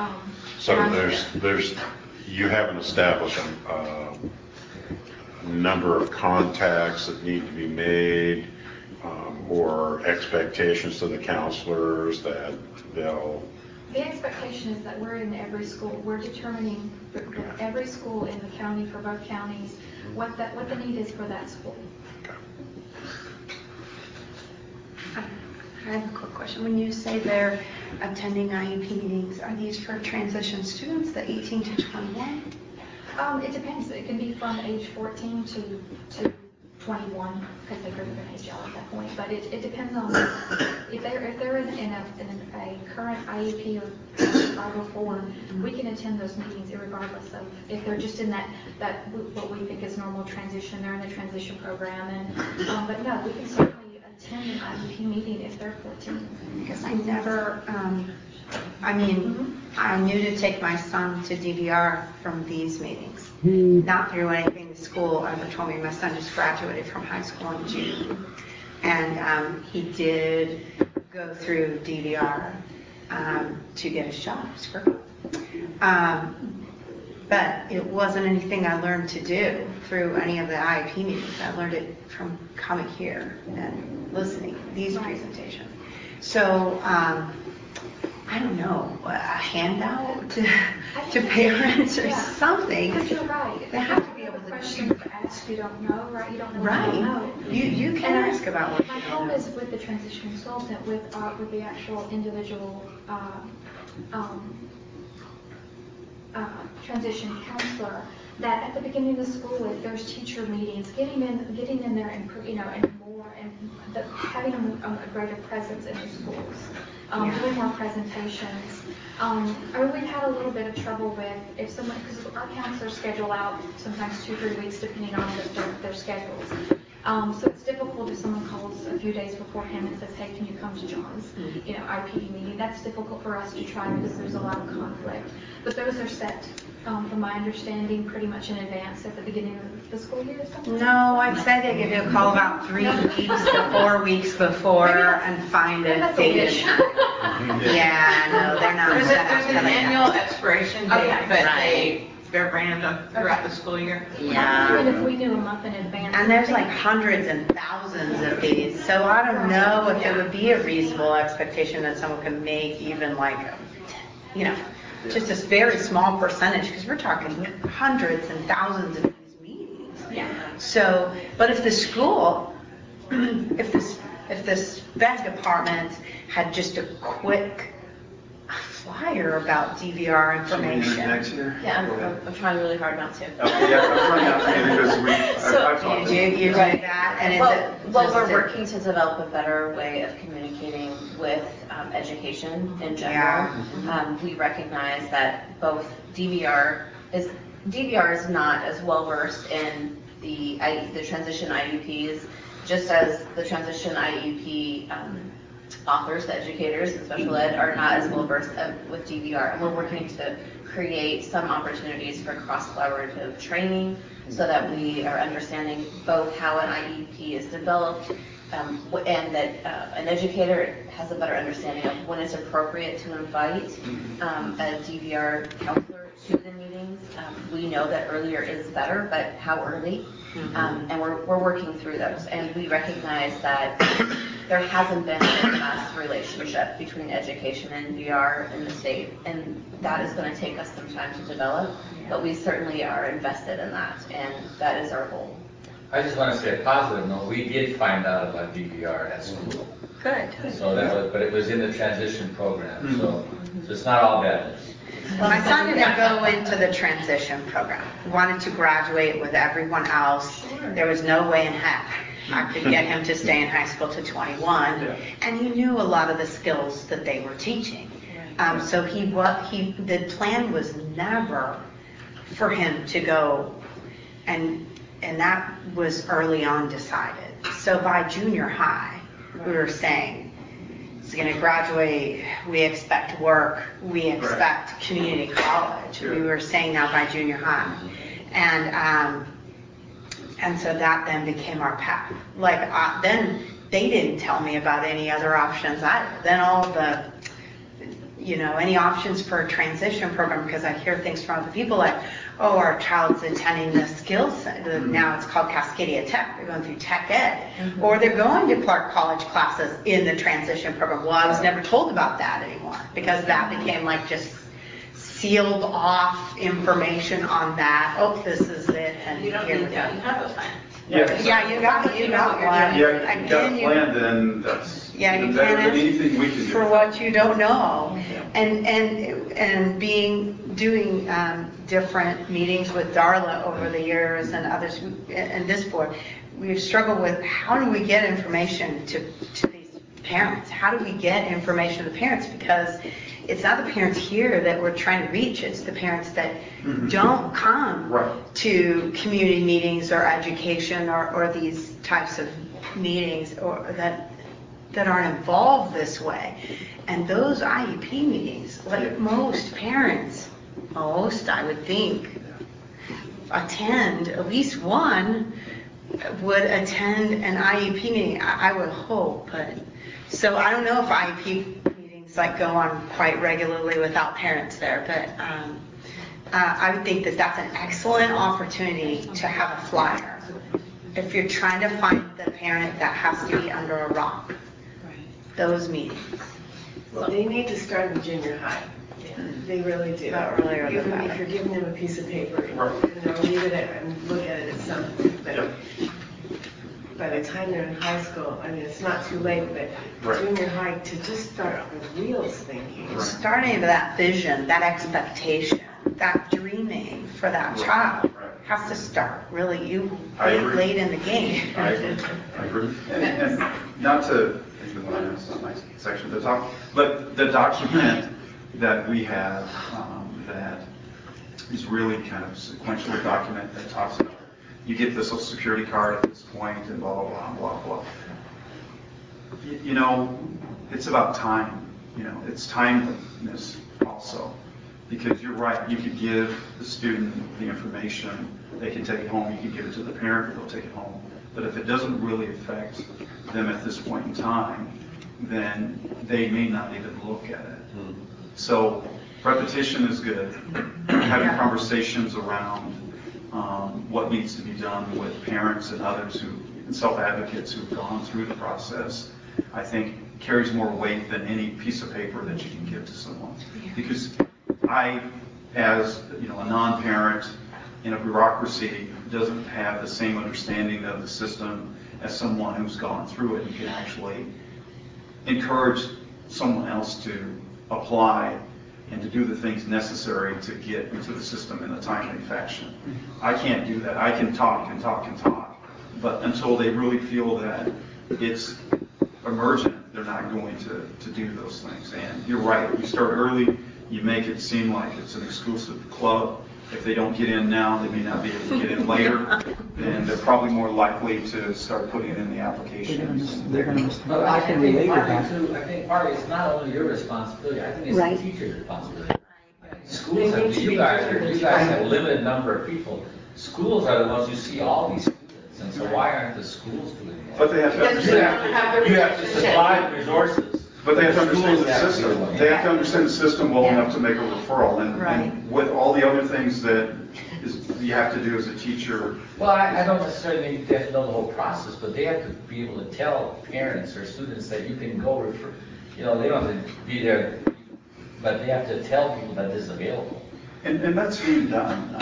So you haven't established a number of contacts that need to be made, or expectations to the counselors that they'll. The expectation is that we're in every school. We're determining for every school in the county, for both counties, what the need is for that school. I have a quick question. When you say they're attending IEP meetings, are these for transition students, the 18 to 21? It depends. It can be from age 14 to 21, because they go to their age out at that point. But it depends on if they're in a current IEP or 504, we can attend those meetings irregardless of if they're just in that what we think is normal transition. They're in the transition program, and but no, we can certainly attend an IEP meeting if they're 14. Because I never, I knew to take my son to DVR from these meetings. Not through anything the school ever told me. My son just graduated from high school in June. And he did go through DVR to get his job. But it wasn't anything I learned to do through any of the IEP meetings. I learned it from coming here and listening to these presentations. So, I don't know, a handout to parents or something. Because you're right. They have to be able to questions to ask you don't know, right? You don't know right. what you don't know. You can ask about what my you hope know. is with the transition consultant, with the actual individual transition counselor, that at the beginning of the school, if there's teacher meetings, getting in there and and more, and having a greater presence in the schools, doing more presentations. We've had a little bit of trouble with if someone, because our counselors schedule out sometimes 2-3 weeks depending on their schedules. So it's difficult if someone calls a few days beforehand and says, "Hey, can you come to John's, IPD meeting?" That's difficult for us to try because there's a lot of conflict. But those are set, from my understanding, pretty much in advance at the beginning of the school year. No, I'd say they give you a call about 3 weeks to 4 weeks before and find a date and time. Yeah, no, they're not. There's an annual expiration date, Okay. but they're random throughout the school year. Yeah. Even if we knew a month in advance. And there's like hundreds and thousands of these, so I don't know if it would be a reasonable expectation that someone can make even like, just a very small percentage, because we're talking hundreds and thousands of these meetings. Yeah. So, but if the school, if this sped department had just a quick flyer about DVR information. Yeah, I'm trying really hard not to. Yeah, I'm trying not to because I've talked to You do that, and Well, we're working to develop a better way of communicating with education in general. We recognize that both DVR is not as well versed in the transition IEPs, just as the transition IEP authors, the educators in special ed are not as well versed with DVR. And we're working to create some opportunities for cross-collaborative training so that we are understanding both how an IEP is developed and that an educator has a better understanding of when it's appropriate to invite a DVR counselor to the meetings. We know that earlier is better, but how early? And we're working through those. And we recognize that there hasn't been a robust relationship between education and VR in the state, and that is going to take us some time to develop, but we certainly are invested in that, and that is our goal. I just want to say a positive note. We did find out about DVR at school. Good. So that was, but it was in the transition program, so it's not all bad. Well, my son didn't go into the transition program. He wanted to graduate with everyone else. There was no way in heck I could get him to stay in high school to 21, and he knew a lot of the skills that they were teaching. So the plan was never for him to go, and that was early on decided. So by junior high, we were saying, he's going to graduate, we expect work, we expect community college. We were saying now by junior high. And so that then became our path. Then they didn't tell me about any other options either. Then all the, any options for a transition program, because I hear things from other people like, oh, our child's attending the skills center. Now it's called Cascadia Tech. They're going through tech ed. Or they're going to Clark College classes in the transition program. Well, I was never told about that anymore because that became like just sealed off information on that. Oh, this is it. And You don't here need we go. that. You have a plan. Yeah, you got one. Yeah, you got a plan, then that's even better than anything we can do. For what you don't know. And doing different meetings with Darla over the years and others and this board, we've struggled with how do we get information to these parents? How do we get information to the parents? Because it's not the parents here that we're trying to reach, it's the parents that don't come to community meetings or education or these types of meetings or that aren't involved this way. And those IEP meetings, like most parents, I would think, attend, at least one would attend an IEP meeting, I would hope. So I don't know if IEP go on quite regularly without parents there, but I would think that that's an excellent opportunity to have a flyer if you're trying to find the parent that has to be under a rock. Those meetings. Well, they need to start in junior high. They really do. Even if you're giving them a piece of paper, read it and look at it at some point. But by the time they're in high school, I mean, it's not too late, but junior high to just start the wheels thinking. Starting with that vision, that expectation, that dreaming for that child has to start really late in the game. I agree. And not to, even though I know it's not my section to talk, but the document that we have that is really kind of a sequential document that talks about you get the Social Security card at this point and blah, blah, blah, blah, blah. It's about time. It's timeliness also. Because you're right, you could give the student the information, they can take it home, you can give it to the parent, they'll take it home. But if it doesn't really affect them at this point in time, then they may not even look at it. So repetition is good. Having conversations around what needs to be done with parents and others and self-advocates who've gone through the process, I think carries more weight than any piece of paper that you can give to someone. Because I, as a non-parent in a bureaucracy, doesn't have the same understanding of the system as someone who's gone through it and can actually encourage someone else to apply and to do the things necessary to get into the system in a timely fashion. I can't do that. I can talk and talk and talk, but until they really feel that it's emergent, they're not going to do those things. And you're right, you start early, you make it seem like it's an exclusive club. If they don't get in now, they may not be able to get in later, and they're probably more likely to start putting in the applications. But I can relate to that too. I think partly it's not only your responsibility, I think it's the teacher's responsibility. Schools have, you guys have a limited number of people. Schools are the ones who see all these students, and so why aren't the schools doing more? But they have to understand. You have to supply the resources. But they have to understand the system. They have to understand the system well enough to make a referral. And with all the other things that you have to do as a teacher. Well, I don't necessarily think they have to know the whole process, but they have to be able to tell parents or students that you can go refer. You know, they don't have to be there, but they have to tell people that this is available. And that's being done.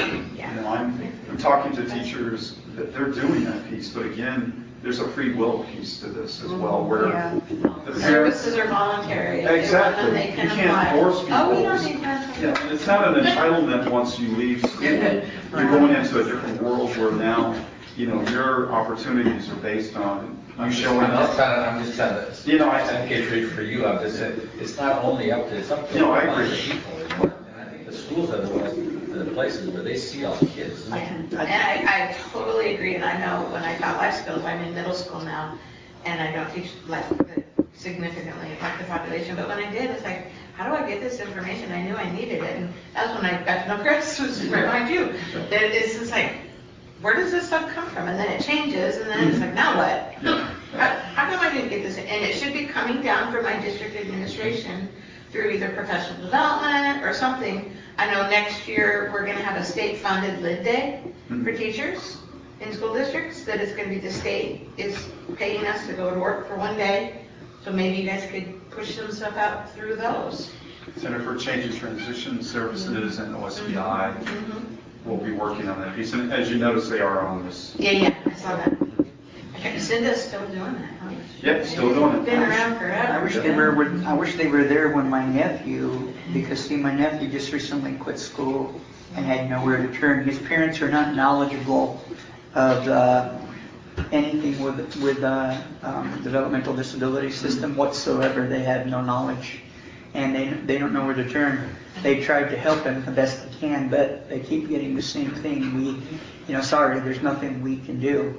I'm talking to teachers that they're doing that piece, but again, there's a free will piece to this as well, where the parents, services are voluntary. Exactly. They You can can't apply. force people. Oh, we don't need parental. Yeah, and it's not an entitlement once you leave school. You're going into a different world where now, your opportunities are based on you showing up. I'm just trying to advocate for you. I'm just saying, it's not only up to, it's up to I agree. people. And I think the schools are the ones, the places where they see all the kids. And I totally agree, and I know when I taught life skills, I'm in middle school now, and I don't teach life significantly like the population, but when I did, it's like, how do I get this information? I knew I needed it, and that's when I got to know Chris, who's right behind you. That it's just like, where does this stuff come from? And then it changes, and then it's like, now what? How come I didn't get this? And it should be coming down from my district administration through either professional development or something. I know next year we're going to have a state-funded LID day for teachers in school districts, that it's going to be the state is paying us to go to work for one day. So maybe you guys could push some stuff out through those. Center for Change and Transition Services and OSBI will be working on that piece. And as you notice, they are on this. Yeah, I saw that. Cinda's still doing that, huh? Yep, still doing it. Been around forever. I wish they were there when my nephew, because my nephew just recently quit school and had nowhere to turn. His parents are not knowledgeable of anything with developmental disability system whatsoever. They have no knowledge, and they don't know where to turn. They tried to help him the best they can, but they keep getting the same thing. Sorry, there's nothing we can do.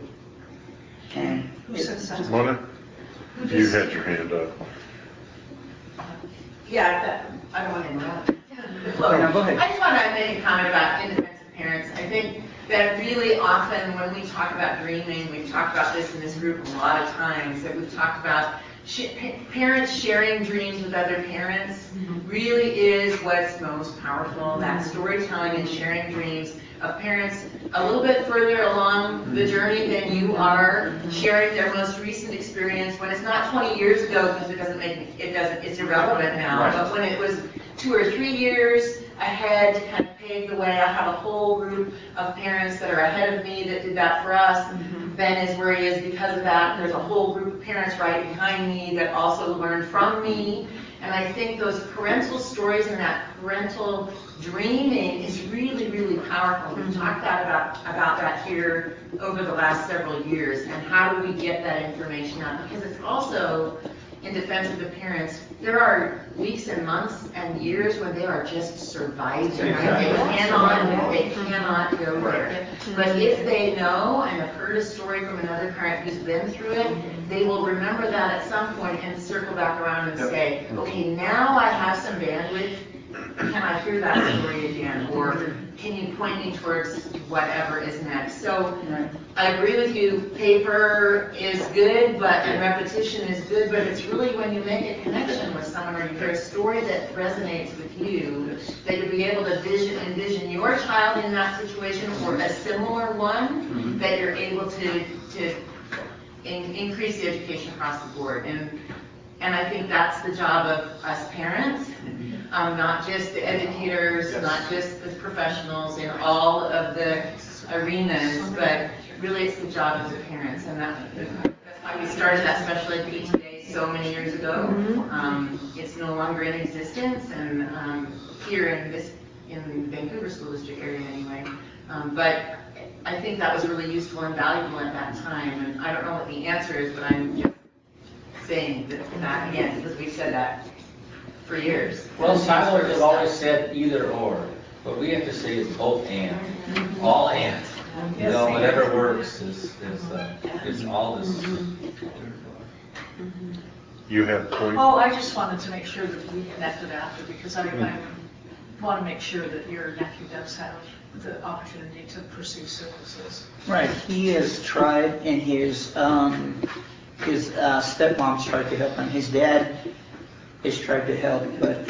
And Mona, you had your hand up. Yeah, I don't want to interrupt. No, go ahead. I just want to make a comment about independent parents. I think that really often when we talk about dreaming, we've talked about this in this group a lot of times, that we've talked about parents sharing dreams with other parents really is what's most powerful. That storytelling and sharing dreams of parents a little bit further along the journey than you are, sharing their most recent experience when it's not 20 years ago, because it's irrelevant now, but when it was 2 or 3 years ahead to kind of pave the way. I have a whole group of parents that are ahead of me that did that for us. Ben is where he is because of that. There's a whole group of parents right behind me that also learned from me. And I think those parental stories and that parental dreaming is really, really powerful. We've talked about that here over the last several years, and how do we get that information out? Because it's also, in defense of the parents, there are weeks and months and years when they are just surviving. Exactly. They cannot go there. But if they know and have heard a story from another parent who's been through it, they will remember that at some point and circle back around and say, okay, now I have some bandwidth. Can I hear that story again? Or can you point me towards whatever is next? So I agree with you, paper is good, and repetition is good, but it's really when you make a connection with someone or you hear a story that resonates with you, that you'll be able to envision your child in that situation or a similar one, that you're able to increase the education across the board. And I think that's the job of us parents, not just the educators, not just the professionals in all of the arenas, but really it's the job of the parents. And that's why we started that special ed PTA so many years ago. It's no longer in existence, and here in Vancouver School District area anyway. But I think that was really useful and valuable at that time, and I don't know what the answer is, but I'm just saying that again, because we've said that for years. Well, silos have always said either or, but we have to say it's both and, all and. You know, whatever works is all this. You had a point? Oh, I just wanted to make sure that we connected after, because I want to make sure that your nephew does have the opportunity to pursue services. Right, he has tried, and his stepmom's tried to help him. His dad has tried to help, but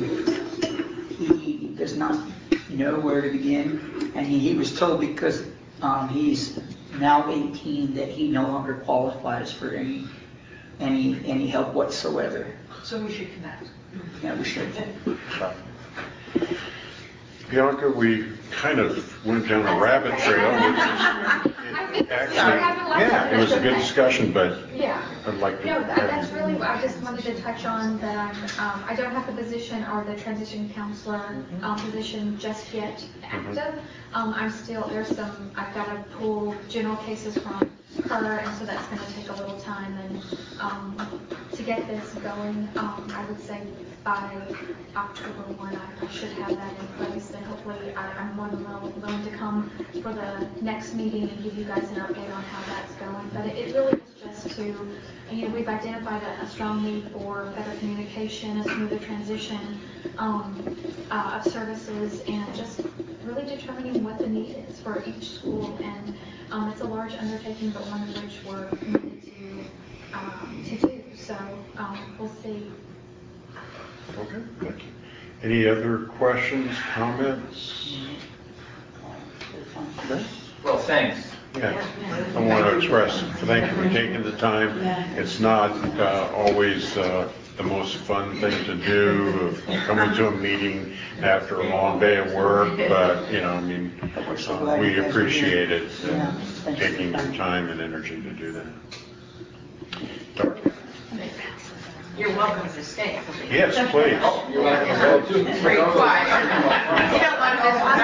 he does not know where to begin. And he was told because he's now 18 that he no longer qualifies for any help whatsoever. So we should connect. Yeah, we should. Bianca, we kind of went down a rabbit trail, which is actually, yeah, it was a good discussion, but I'd like to. No, that's really, I just wanted to touch on that I don't have the position or the transition counselor position just yet active. I've got to pull general cases from her, and so that's going to take a little time. And to get this going, I would say by October 1, I should have that in place, and hopefully I'm more than willing to come for the next meeting and give you guys an update on how that's going. But it really is just to, we've identified a strong need for better communication, a smoother transition of services, and just really determining what the need is for each school. And it's a large undertaking, but one of which we're committed to do. So we'll see. Okay, thank you. Any other questions, comments? Okay. Well, thanks. Yeah, I want to express thank you for taking the time. It's not always the most fun thing to do, of coming to a meeting after a long day of work, but we appreciate it, taking your time and energy to do that. You're welcome to stay. Yes, please. You're welcome to go too. It's very quiet. You don't want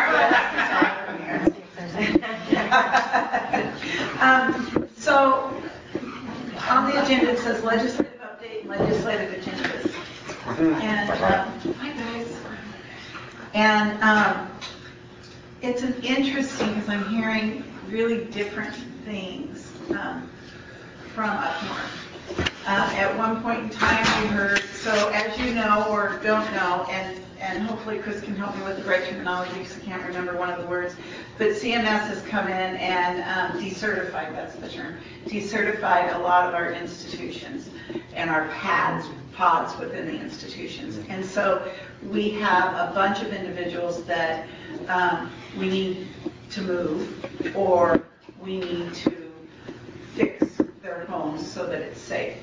to disregard. So on the agenda it says legislative update and legislative agendas. And hi guys. And it's an interesting, because I'm hearing really different things from up north. At one point in time we heard, so as you know or don't know, and hopefully Chris can help me with the right terminology because I can't remember one of the words, but CMS has come in and decertified, that's the term, decertified a lot of our institutions and our pods within the institutions. And so we have a bunch of individuals that we need to move, or we need to fix their homes so that it's safe.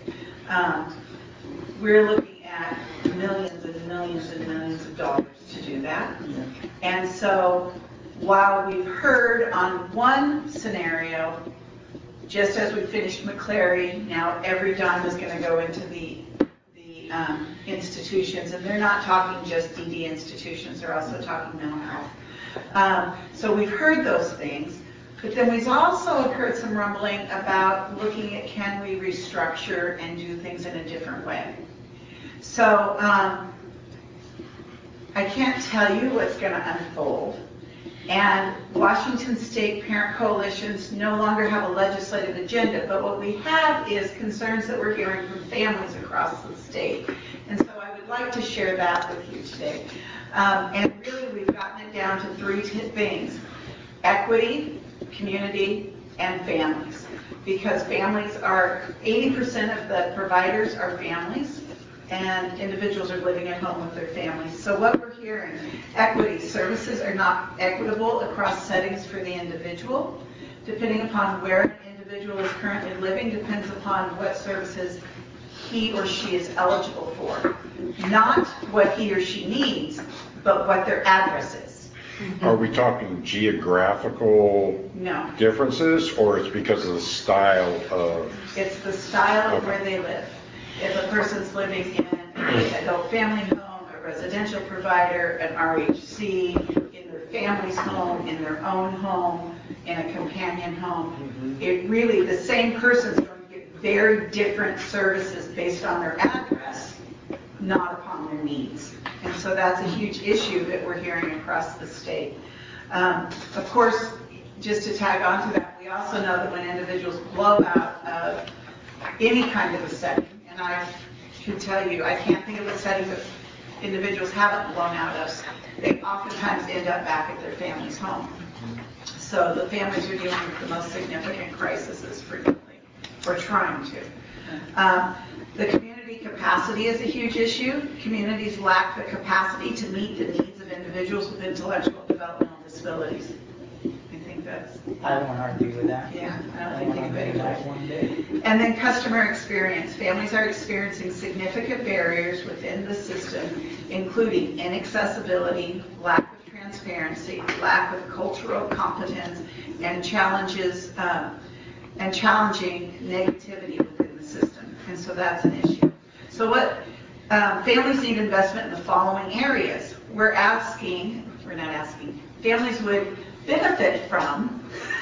We're looking at millions and millions and millions of dollars to do that. And so while we've heard on one scenario, just as we finished McClary, now every dime is going to go into the institutions, and they're not talking just DD institutions, they're also talking mental health. So we've heard those things. But then we've also heard some rumbling about looking at, can we restructure and do things in a different way. So I can't tell you what's going to unfold. And Washington State Parent Coalitions no longer have a legislative agenda, but what we have is concerns that we're hearing from families across the state. And so I would like to share that with you today. And really we've gotten it down to three things: equity, community, and families. Because families are, 80% of the providers are families, and individuals are living at home with their families. So what we're hearing, equity, services are not equitable across settings for the individual. Depending upon where an individual is currently living, depends upon what services he or she is eligible for. Not what he or she needs, but what their address is. Are we talking geographical differences, or it's because of the style of? It's the style of where they live. if a person's living in an adult family home, a residential provider, an RHC, in their family's home, in their own home, in a companion home, it really, the same person's going to get very different services based on their address, not upon their needs. And so that's a huge issue that we're hearing across the state. Of course, just to tag on to that, we also know that when individuals blow out of any kind of a setting, and I can tell you, I can't think of a setting that individuals haven't blown out of, they oftentimes end up back at their family's home. So the families are dealing with the most significant crises frequently, or trying to. The community capacity is a huge issue. Communities lack the capacity to meet the needs of individuals with intellectual developmental disabilities. I think that's... I won't argue with that. Yeah, I don't think of anybody. And then customer experience. Families are experiencing significant barriers within the system, including inaccessibility, lack of transparency, lack of cultural competence, and challenges and challenging negativity within the system. And so that's an issue. So what families need investment in the following areas. Families would benefit from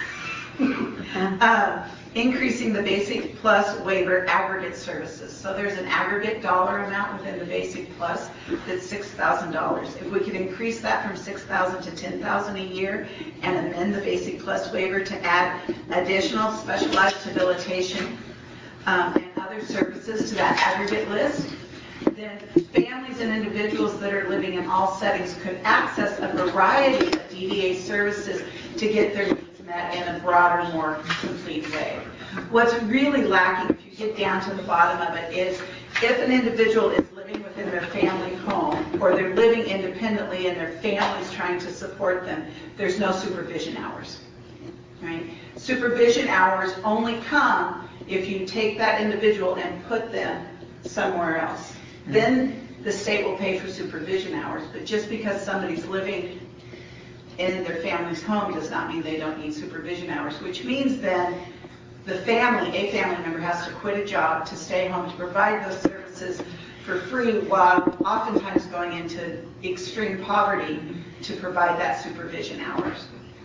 increasing the Basic Plus waiver aggregate services. So there's an aggregate dollar amount within the Basic Plus that's $6,000. If we could increase that from $6,000 to $10,000 a year and amend the Basic Plus waiver to add additional specialized habilitation and other services to that aggregate list, then families and individuals that are living in all settings could access a variety of DDA services to get their needs met in a broader, more complete way. What's really lacking, if you get down to the bottom of it, is if an individual is living within their family home or they're living independently and their family's trying to support them, there's no supervision hours. Right? Supervision hours only come if you take that individual and put them somewhere else. Then the state will pay for supervision hours, but just because somebody's living in their family's home does not mean they don't need supervision hours, which means then a family member has to quit a job to stay home to provide those services for free while oftentimes going into extreme poverty to provide that supervision hours.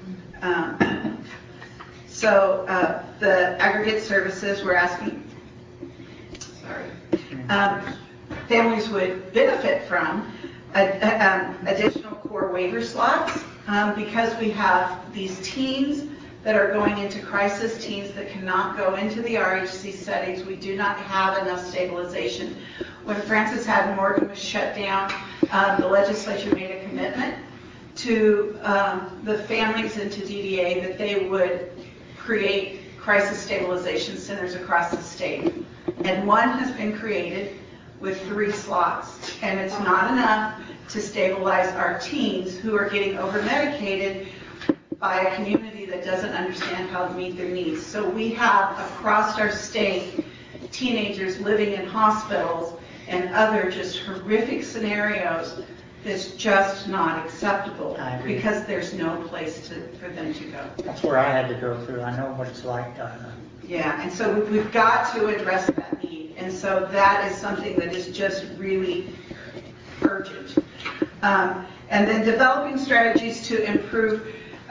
So the aggregate services we're asking, families would benefit from additional core waiver slots because we have these teens that are going into crisis, teens that cannot go into the RHC settings. We do not have enough stabilization. When Francis Haddon Morgan was shut down, the legislature made a commitment to the families and to DDA that they would create crisis stabilization centers across the state. And one has been created with 3 slots. And it's not enough to stabilize our teens who are getting over-medicated by a community that doesn't understand how to meet their needs. So we have across our state teenagers living in hospitals and other just horrific scenarios that's just not acceptable because there's no place for them to go. That's where I had to go through. I know what it's like. Yeah, and so we've got to address that need. And so that is something that is just really urgent. And then developing strategies to improve.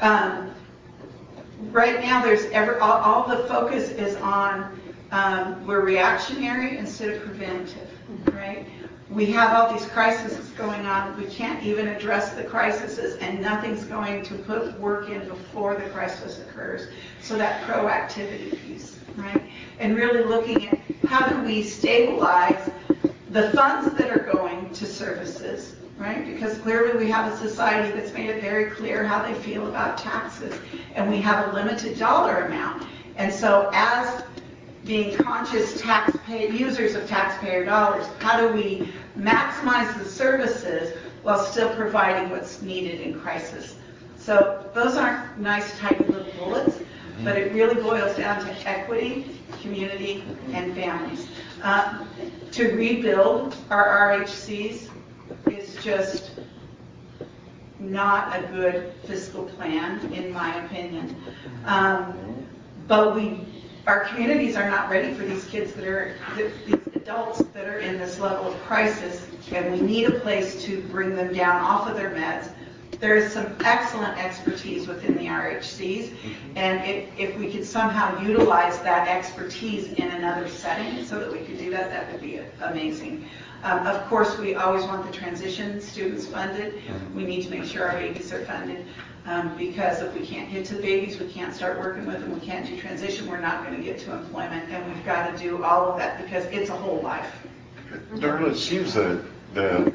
Right now, all the focus is on we're reactionary instead of preventative, right? We have all these crises going on. We can't even address the crises, and nothing's going to put work in before the crisis occurs. So that proactivity piece, right? And really looking at how do we stabilize the funds that are going to services, right? Because clearly we have a society that's made it very clear how they feel about taxes, and we have a limited dollar amount. And so as being conscious users of taxpayer dollars, how do we maximize the services while still providing what's needed in crisis? So those aren't nice, tight little bullets, but it really boils down to equity, community, and families. To rebuild our RHCs is just not a good fiscal plan, in my opinion. But our communities are not ready for these kids these adults that are in this level of crisis, and we need a place to bring them down off of their meds. There is some excellent expertise within the RHCs, and if we could somehow utilize that expertise in another setting so that we could do that, that would be amazing. Of course, we always want the transition students funded. We need to make sure our babies are funded, because if we can't get to the babies, we can't start working with them, we can't do transition, we're not going to get to employment, and we've got to do all of that because it's a whole life. Darla, it seems that the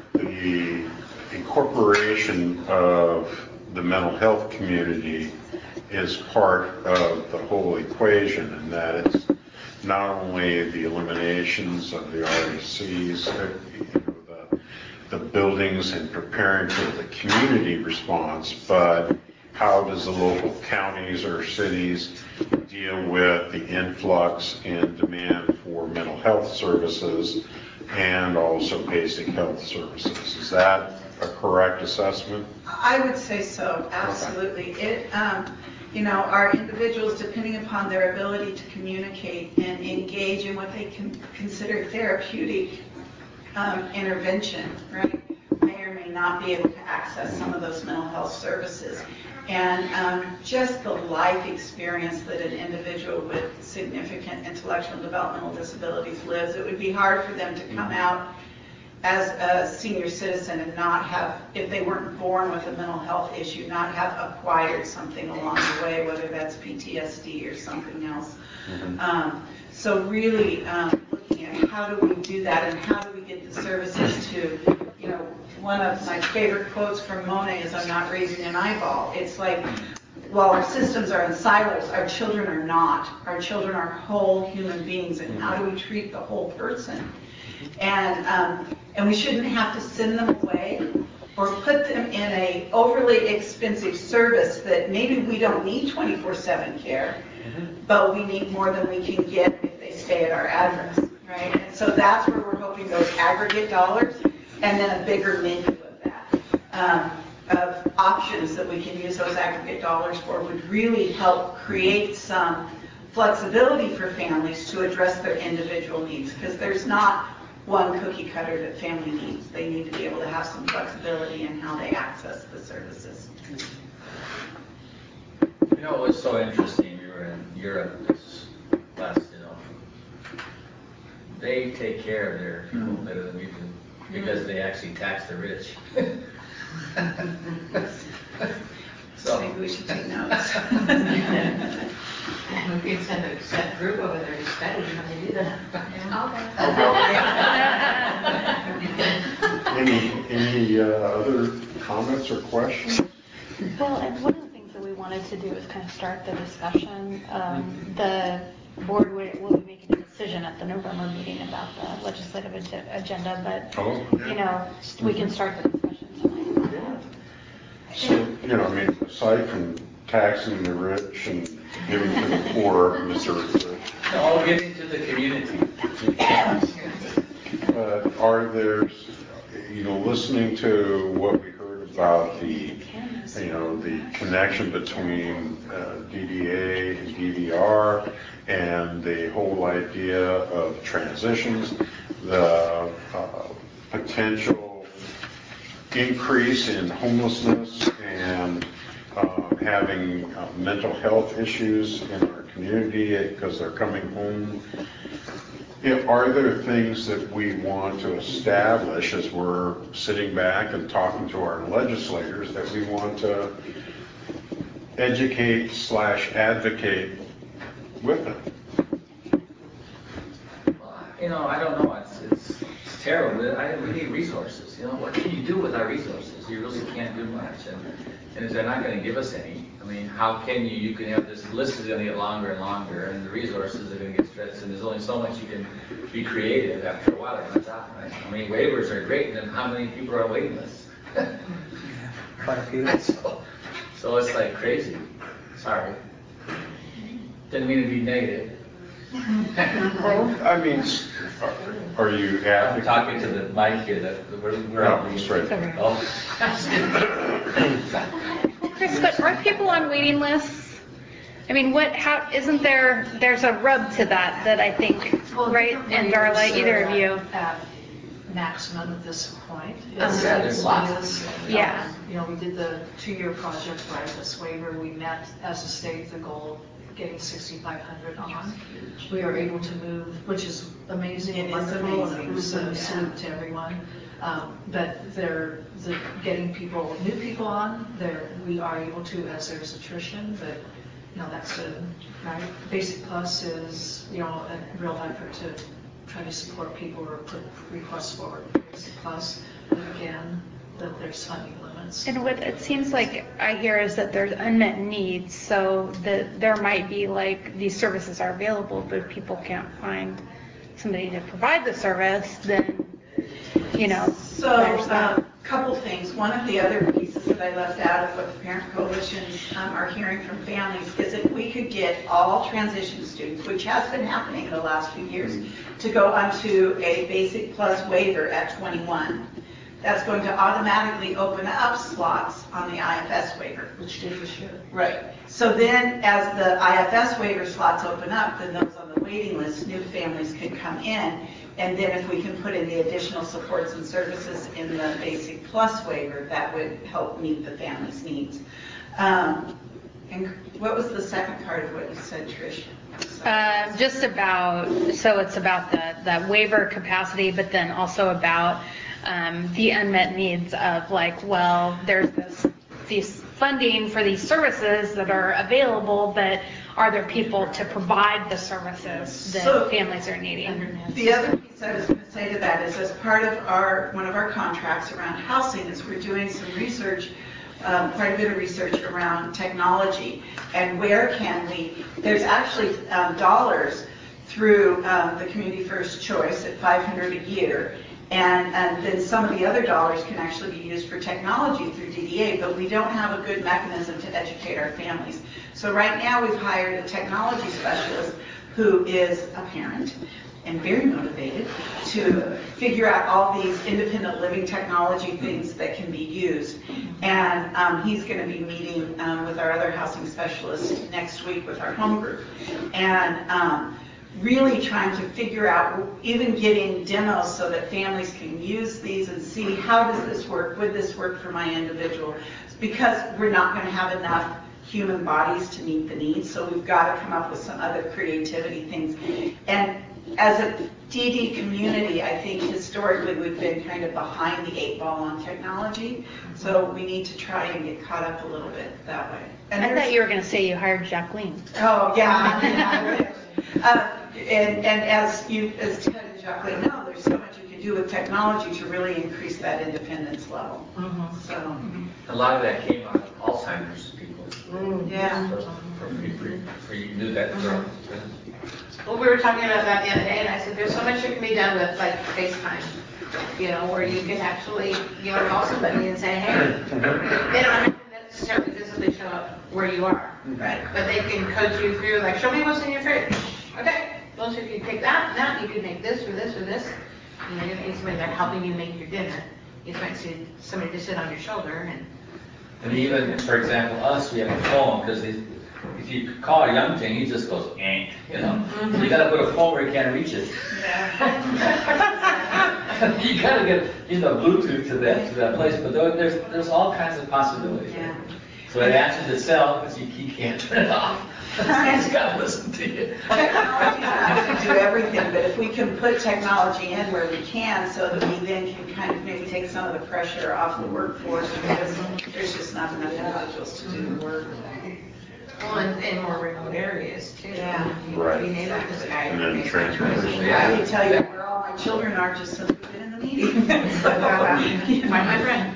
incorporation of the mental health community is part of the whole equation, and that it's not only the eliminations of the RACs, the buildings and preparing for the community response, but how does the local counties or cities deal with the influx in demand for mental health services and also basic health services? Is that a correct assessment? I would say so, absolutely. Okay. Our individuals, depending upon their ability to communicate and engage in what they consider therapeutic intervention, right, may or may not be able to access some of those mental health services. And just the life experience that an individual with significant intellectual and developmental disabilities lives, it would be hard for them to come out as a senior citizen and not have, if they weren't born with a mental health issue, not have acquired something along the way, whether that's PTSD or something else. So really looking at how do we do that and how do we get the services to, one of my favorite quotes from Monet is, "I'm not raising an eyeball." It's like, while our systems are in silos, our children are not. Our children are whole human beings, and how do we treat the whole person? And we shouldn't have to send them away or put them in a overly expensive service that maybe we don't need 24/7 care, but we need more than we can get if they stay at our address, right? And so that's where we're hoping those aggregate dollars and then a bigger menu of that, of options that we can use those aggregate dollars for, would really help create some flexibility for families to address their individual needs, because there's not one cookie cutter that family needs. They need to be able to have some flexibility in how they access the services. It was so interesting. We were in Europe this last, they take care of their people better than we do because they actually tax the rich. So maybe we should take notes. We can send a group over there to study how they do that. Any other comments or questions? Well, and one of the things that we wanted to do is kind of start the discussion. The board will be making a decision at the November meeting about the legislative agenda, but we can start the discussion tonight. So, aside from taxing the rich and giving to the poor, Mr. Rich. All giving to the community. But are there, listening to what we heard about the connection between DDA and DDR and the whole idea of transitions, the potential increase in homelessness and having mental health issues in our community because they're coming home. Are there things that we want to establish as we're sitting back and talking to our legislators that we want to educate/advocate with them? Well, I don't know. It's terrible. We need resources. What can you do with our resources? You really can't do much. And if they're not going to give us any, how can you can have this list is going to get longer and longer, and the resources are going to get stretched, and there's only so much you can be creative. After a while, it runs out, right? Waivers are great, and then how many people are on waiting lists? Quite a few. So it's like crazy. Sorry. Didn't mean to be negative. Are you I'm talking to the mic here. We're on that's right. Chris, but are people on waiting lists? Isn't there's a rub to that I think right? And Darla, either of you. At maximum at this point. Yeah, there's lots. Yeah. We did the 2-year project for this waiver. We met as a state the goal of getting 6,500 on. We are able to move, which is amazing and wonderful, and a salute to everyone. But getting new people on, we are able to as there's attrition, but that's right. Basic Plus is a real effort to try to support people or put requests forward for Basic Plus. But again, that there's funding limits. And what it seems like I hear is that there's unmet needs, so that there might be like these services are available, but if people can't find somebody to provide the service, then So a couple things. One of the other pieces that I left out of what the parent coalitions are hearing from families is if we could get all transition students, which has been happening in the last few years, to go onto a Basic Plus waiver at 21. That's going to automatically open up slots on the IFS waiver. Which did this year. Right. So then as the IFS waiver slots open up, then those on the waiting list, new families can come in. And then if we can put in the additional supports and services in the Basic Plus waiver, that would help meet the family's needs. And what was the second part of what you said, Trish? Just about, so it's about the waiver capacity, but then also about the unmet needs of there's these funding for these services that are available, but are there people to provide the services that families are needing? The other piece I was going to say to that is as part of one of our contracts around housing is we're doing some research, quite a bit of research around technology and where can there's actually dollars through the Community First Choice at $500 a year. And then some of the other dollars can actually be used for technology through DDA, but we don't have a good mechanism to educate our families. So right now we've hired a technology specialist who is a parent and very motivated to figure out all these independent living technology things that can be used. And he's going to be meeting with our other housing specialists next week with our home group. And really trying to figure out, even getting demos so that families can use these and see how does this work, would this work for my individual? Because we're not going to have enough human bodies to meet the needs, so we've got to come up with some other creativity things. And as a DD community, I think historically we've been kind of behind the 8 ball on technology, so we need to try and get caught up a little bit that way. And I thought you were going to say you hired Jacqueline. Oh, yeah. And as Ted and Jacqueline know, there's so much you can do with technology to really increase that independence level. So a lot of that came out of Alzheimer's people. Yeah. For you knew that girl. Well, we were talking about that the other day, and I said there's so much that can be done with FaceTime, where you can actually, call somebody and say, hey, they don't have to necessarily physically show up where you are, right? But they can coach you through, show me what's in your fridge. Okay, well, so if you take that and that, you could make this or this or this. You don't need somebody helping you make your dinner. You just might need somebody to sit on your shoulder And even, for example, us, we have a phone, because if you call a young thing, he just goes, eh, You got to put a phone where you can't reach it. You got to get, Bluetooth to that place. But there's all kinds of possibilities. Yeah. So it answers itself because he can't turn it off. He's got to listen to you. Technology's not going to do everything, but if we can put technology in where we can so that we then can kind of maybe take some of the pressure off the workforce because there's just not enough individuals to do the work. Well, in more remote areas too. Yeah. Right. Being able to guide And then transportation. I can tell you where all my children are just so they've been in the meeting. Find my friend.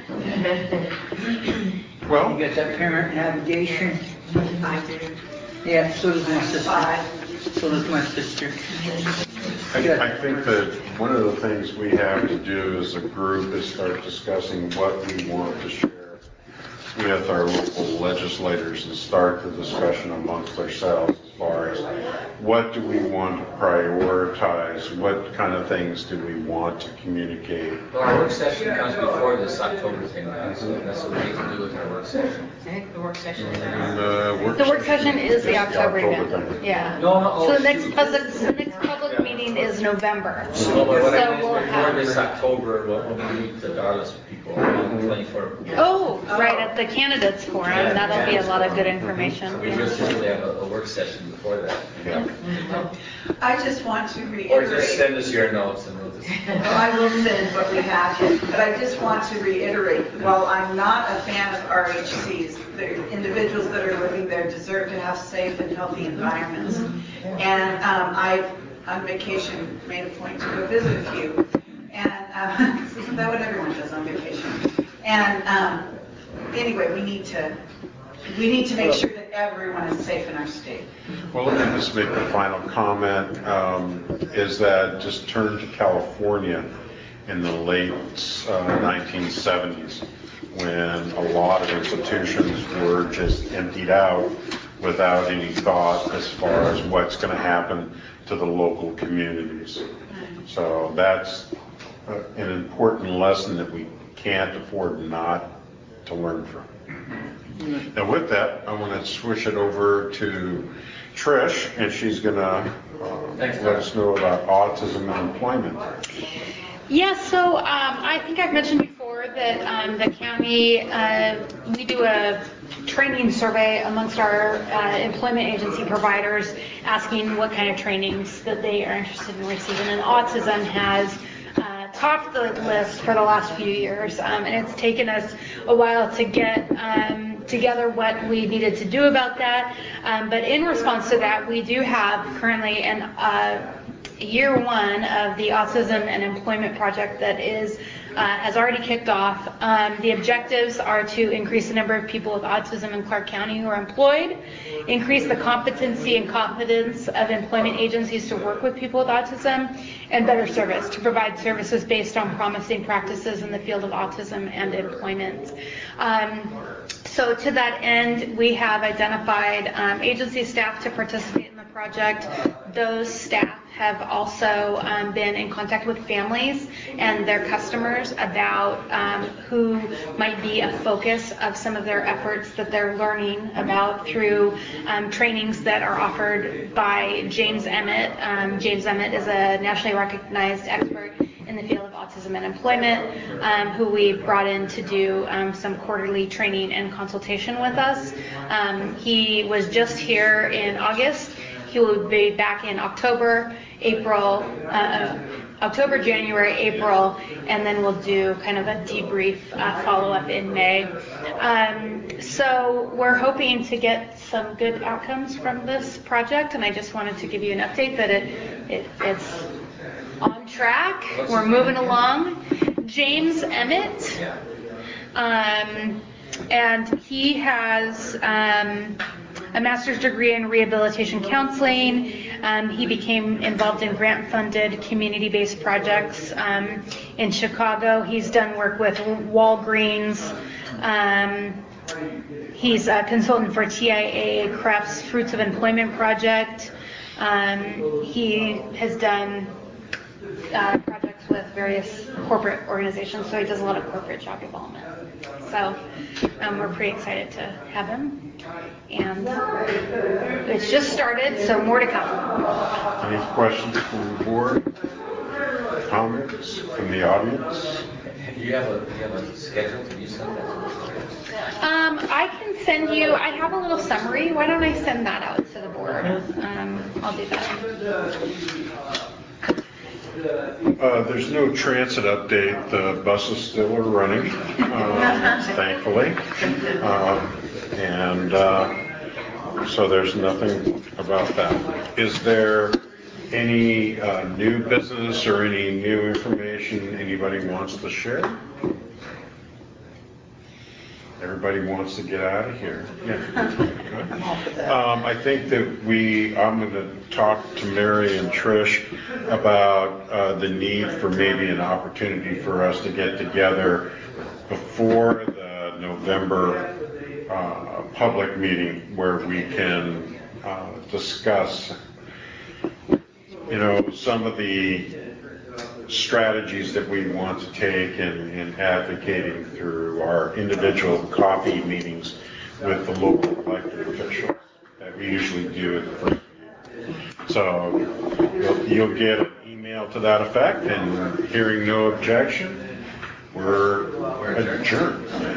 Well, You got that parent navigation? I do. Yeah, so does my sister. So does my sister. I think that one of the things we have to do as a group is start discussing what we want to share with our local legislators and start the discussion amongst ourselves as far as what do we want to prioritize, what kind of things do we want to communicate. Well, our work session comes before this October thing, so that's what we need to do with our work session. I think the work session is The work session is the October event. thing. Yeah. No, So the next public meeting meeting is November. Well, but what I mean we'll is before this October, we'll meet regardless of people, 24. Oh, right, at the candidates forum, that'll be a lot of good information. So we just usually have a work session before that. I just want to Or reiterate. just send us your notes and we'll just. Well, I will send what we have, but I just want to reiterate, while I'm not a fan of RHCs, the individuals that are living there deserve to have safe and healthy environments. And I, on vacation, made a point to go visit a few. And isn't that what everyone does on vacation? And anyway, we need to make sure that everyone is safe in our state. Well, let me just make the final comment, is that just turn to California in the late 1970s, when a lot of institutions were just emptied out without any thought as far as what's going to happen to the local communities. So that's an important lesson that we can't afford not to learn from. Now with that, I want to switch it over to Trish, and she's going to let us know about autism and employment. Yeah, so I think I've mentioned before that the county, we do a training survey amongst our employment agency providers, asking what kind of trainings that they are interested in receiving, and autism has topped the list for the last few years, and it's taken us a while to get together what we needed to do about that, but in response to that, we do have currently year one of the Autism and Employment Project that has already kicked off. The objectives are to increase the number of people with autism in Clark County who are employed, increase the competency and confidence of employment agencies to work with people with autism, and better service, to provide services based on promising practices in the field of autism and employment. So to that end, we have identified agency staff to participate in the project. Those staff have also been in contact with families and their customers about who might be a focus of some of their efforts that they're learning about through trainings that are offered by James Emmett. James Emmett is a nationally recognized expert in the field of autism and employment, who we brought in to do some quarterly training and consultation with us. He was just here in August. He will be back in October, January, April, and then we'll do kind of a debrief follow-up in May. So we're hoping to get some good outcomes from this project, and I just wanted to give you an update that it's on track. We're moving along. James Emmett, and he has a master's degree in rehabilitation counseling. He became involved in grant-funded community-based projects in Chicago. He's done work with Walgreens. He's a consultant for TIAA CREF's Fruits of Employment Project. He has done projects with various corporate organizations, so he does a lot of corporate job development. So we're pretty excited to have him. And it's just started, so more to come. Any questions from the board? Comments from the audience? Do you have a schedule? Can you send that? I can send you, I have a little summary. Why don't I send that out to the board? I'll do that. There's no transit update. The buses still are running, thankfully. And so there's nothing about that. Is there any new business or any new information anybody wants to share? Everybody wants to get out of here. Yeah. I think that I'm going to talk to Mary and Trish about the need for maybe an opportunity for us to get together before the November public meeting, where we can discuss, some of the strategies that we want to take in advocating through our individual coffee meetings with the local elected officials that we usually do at the first meeting. So you'll get an email to that effect, and hearing no objection, we're adjourned.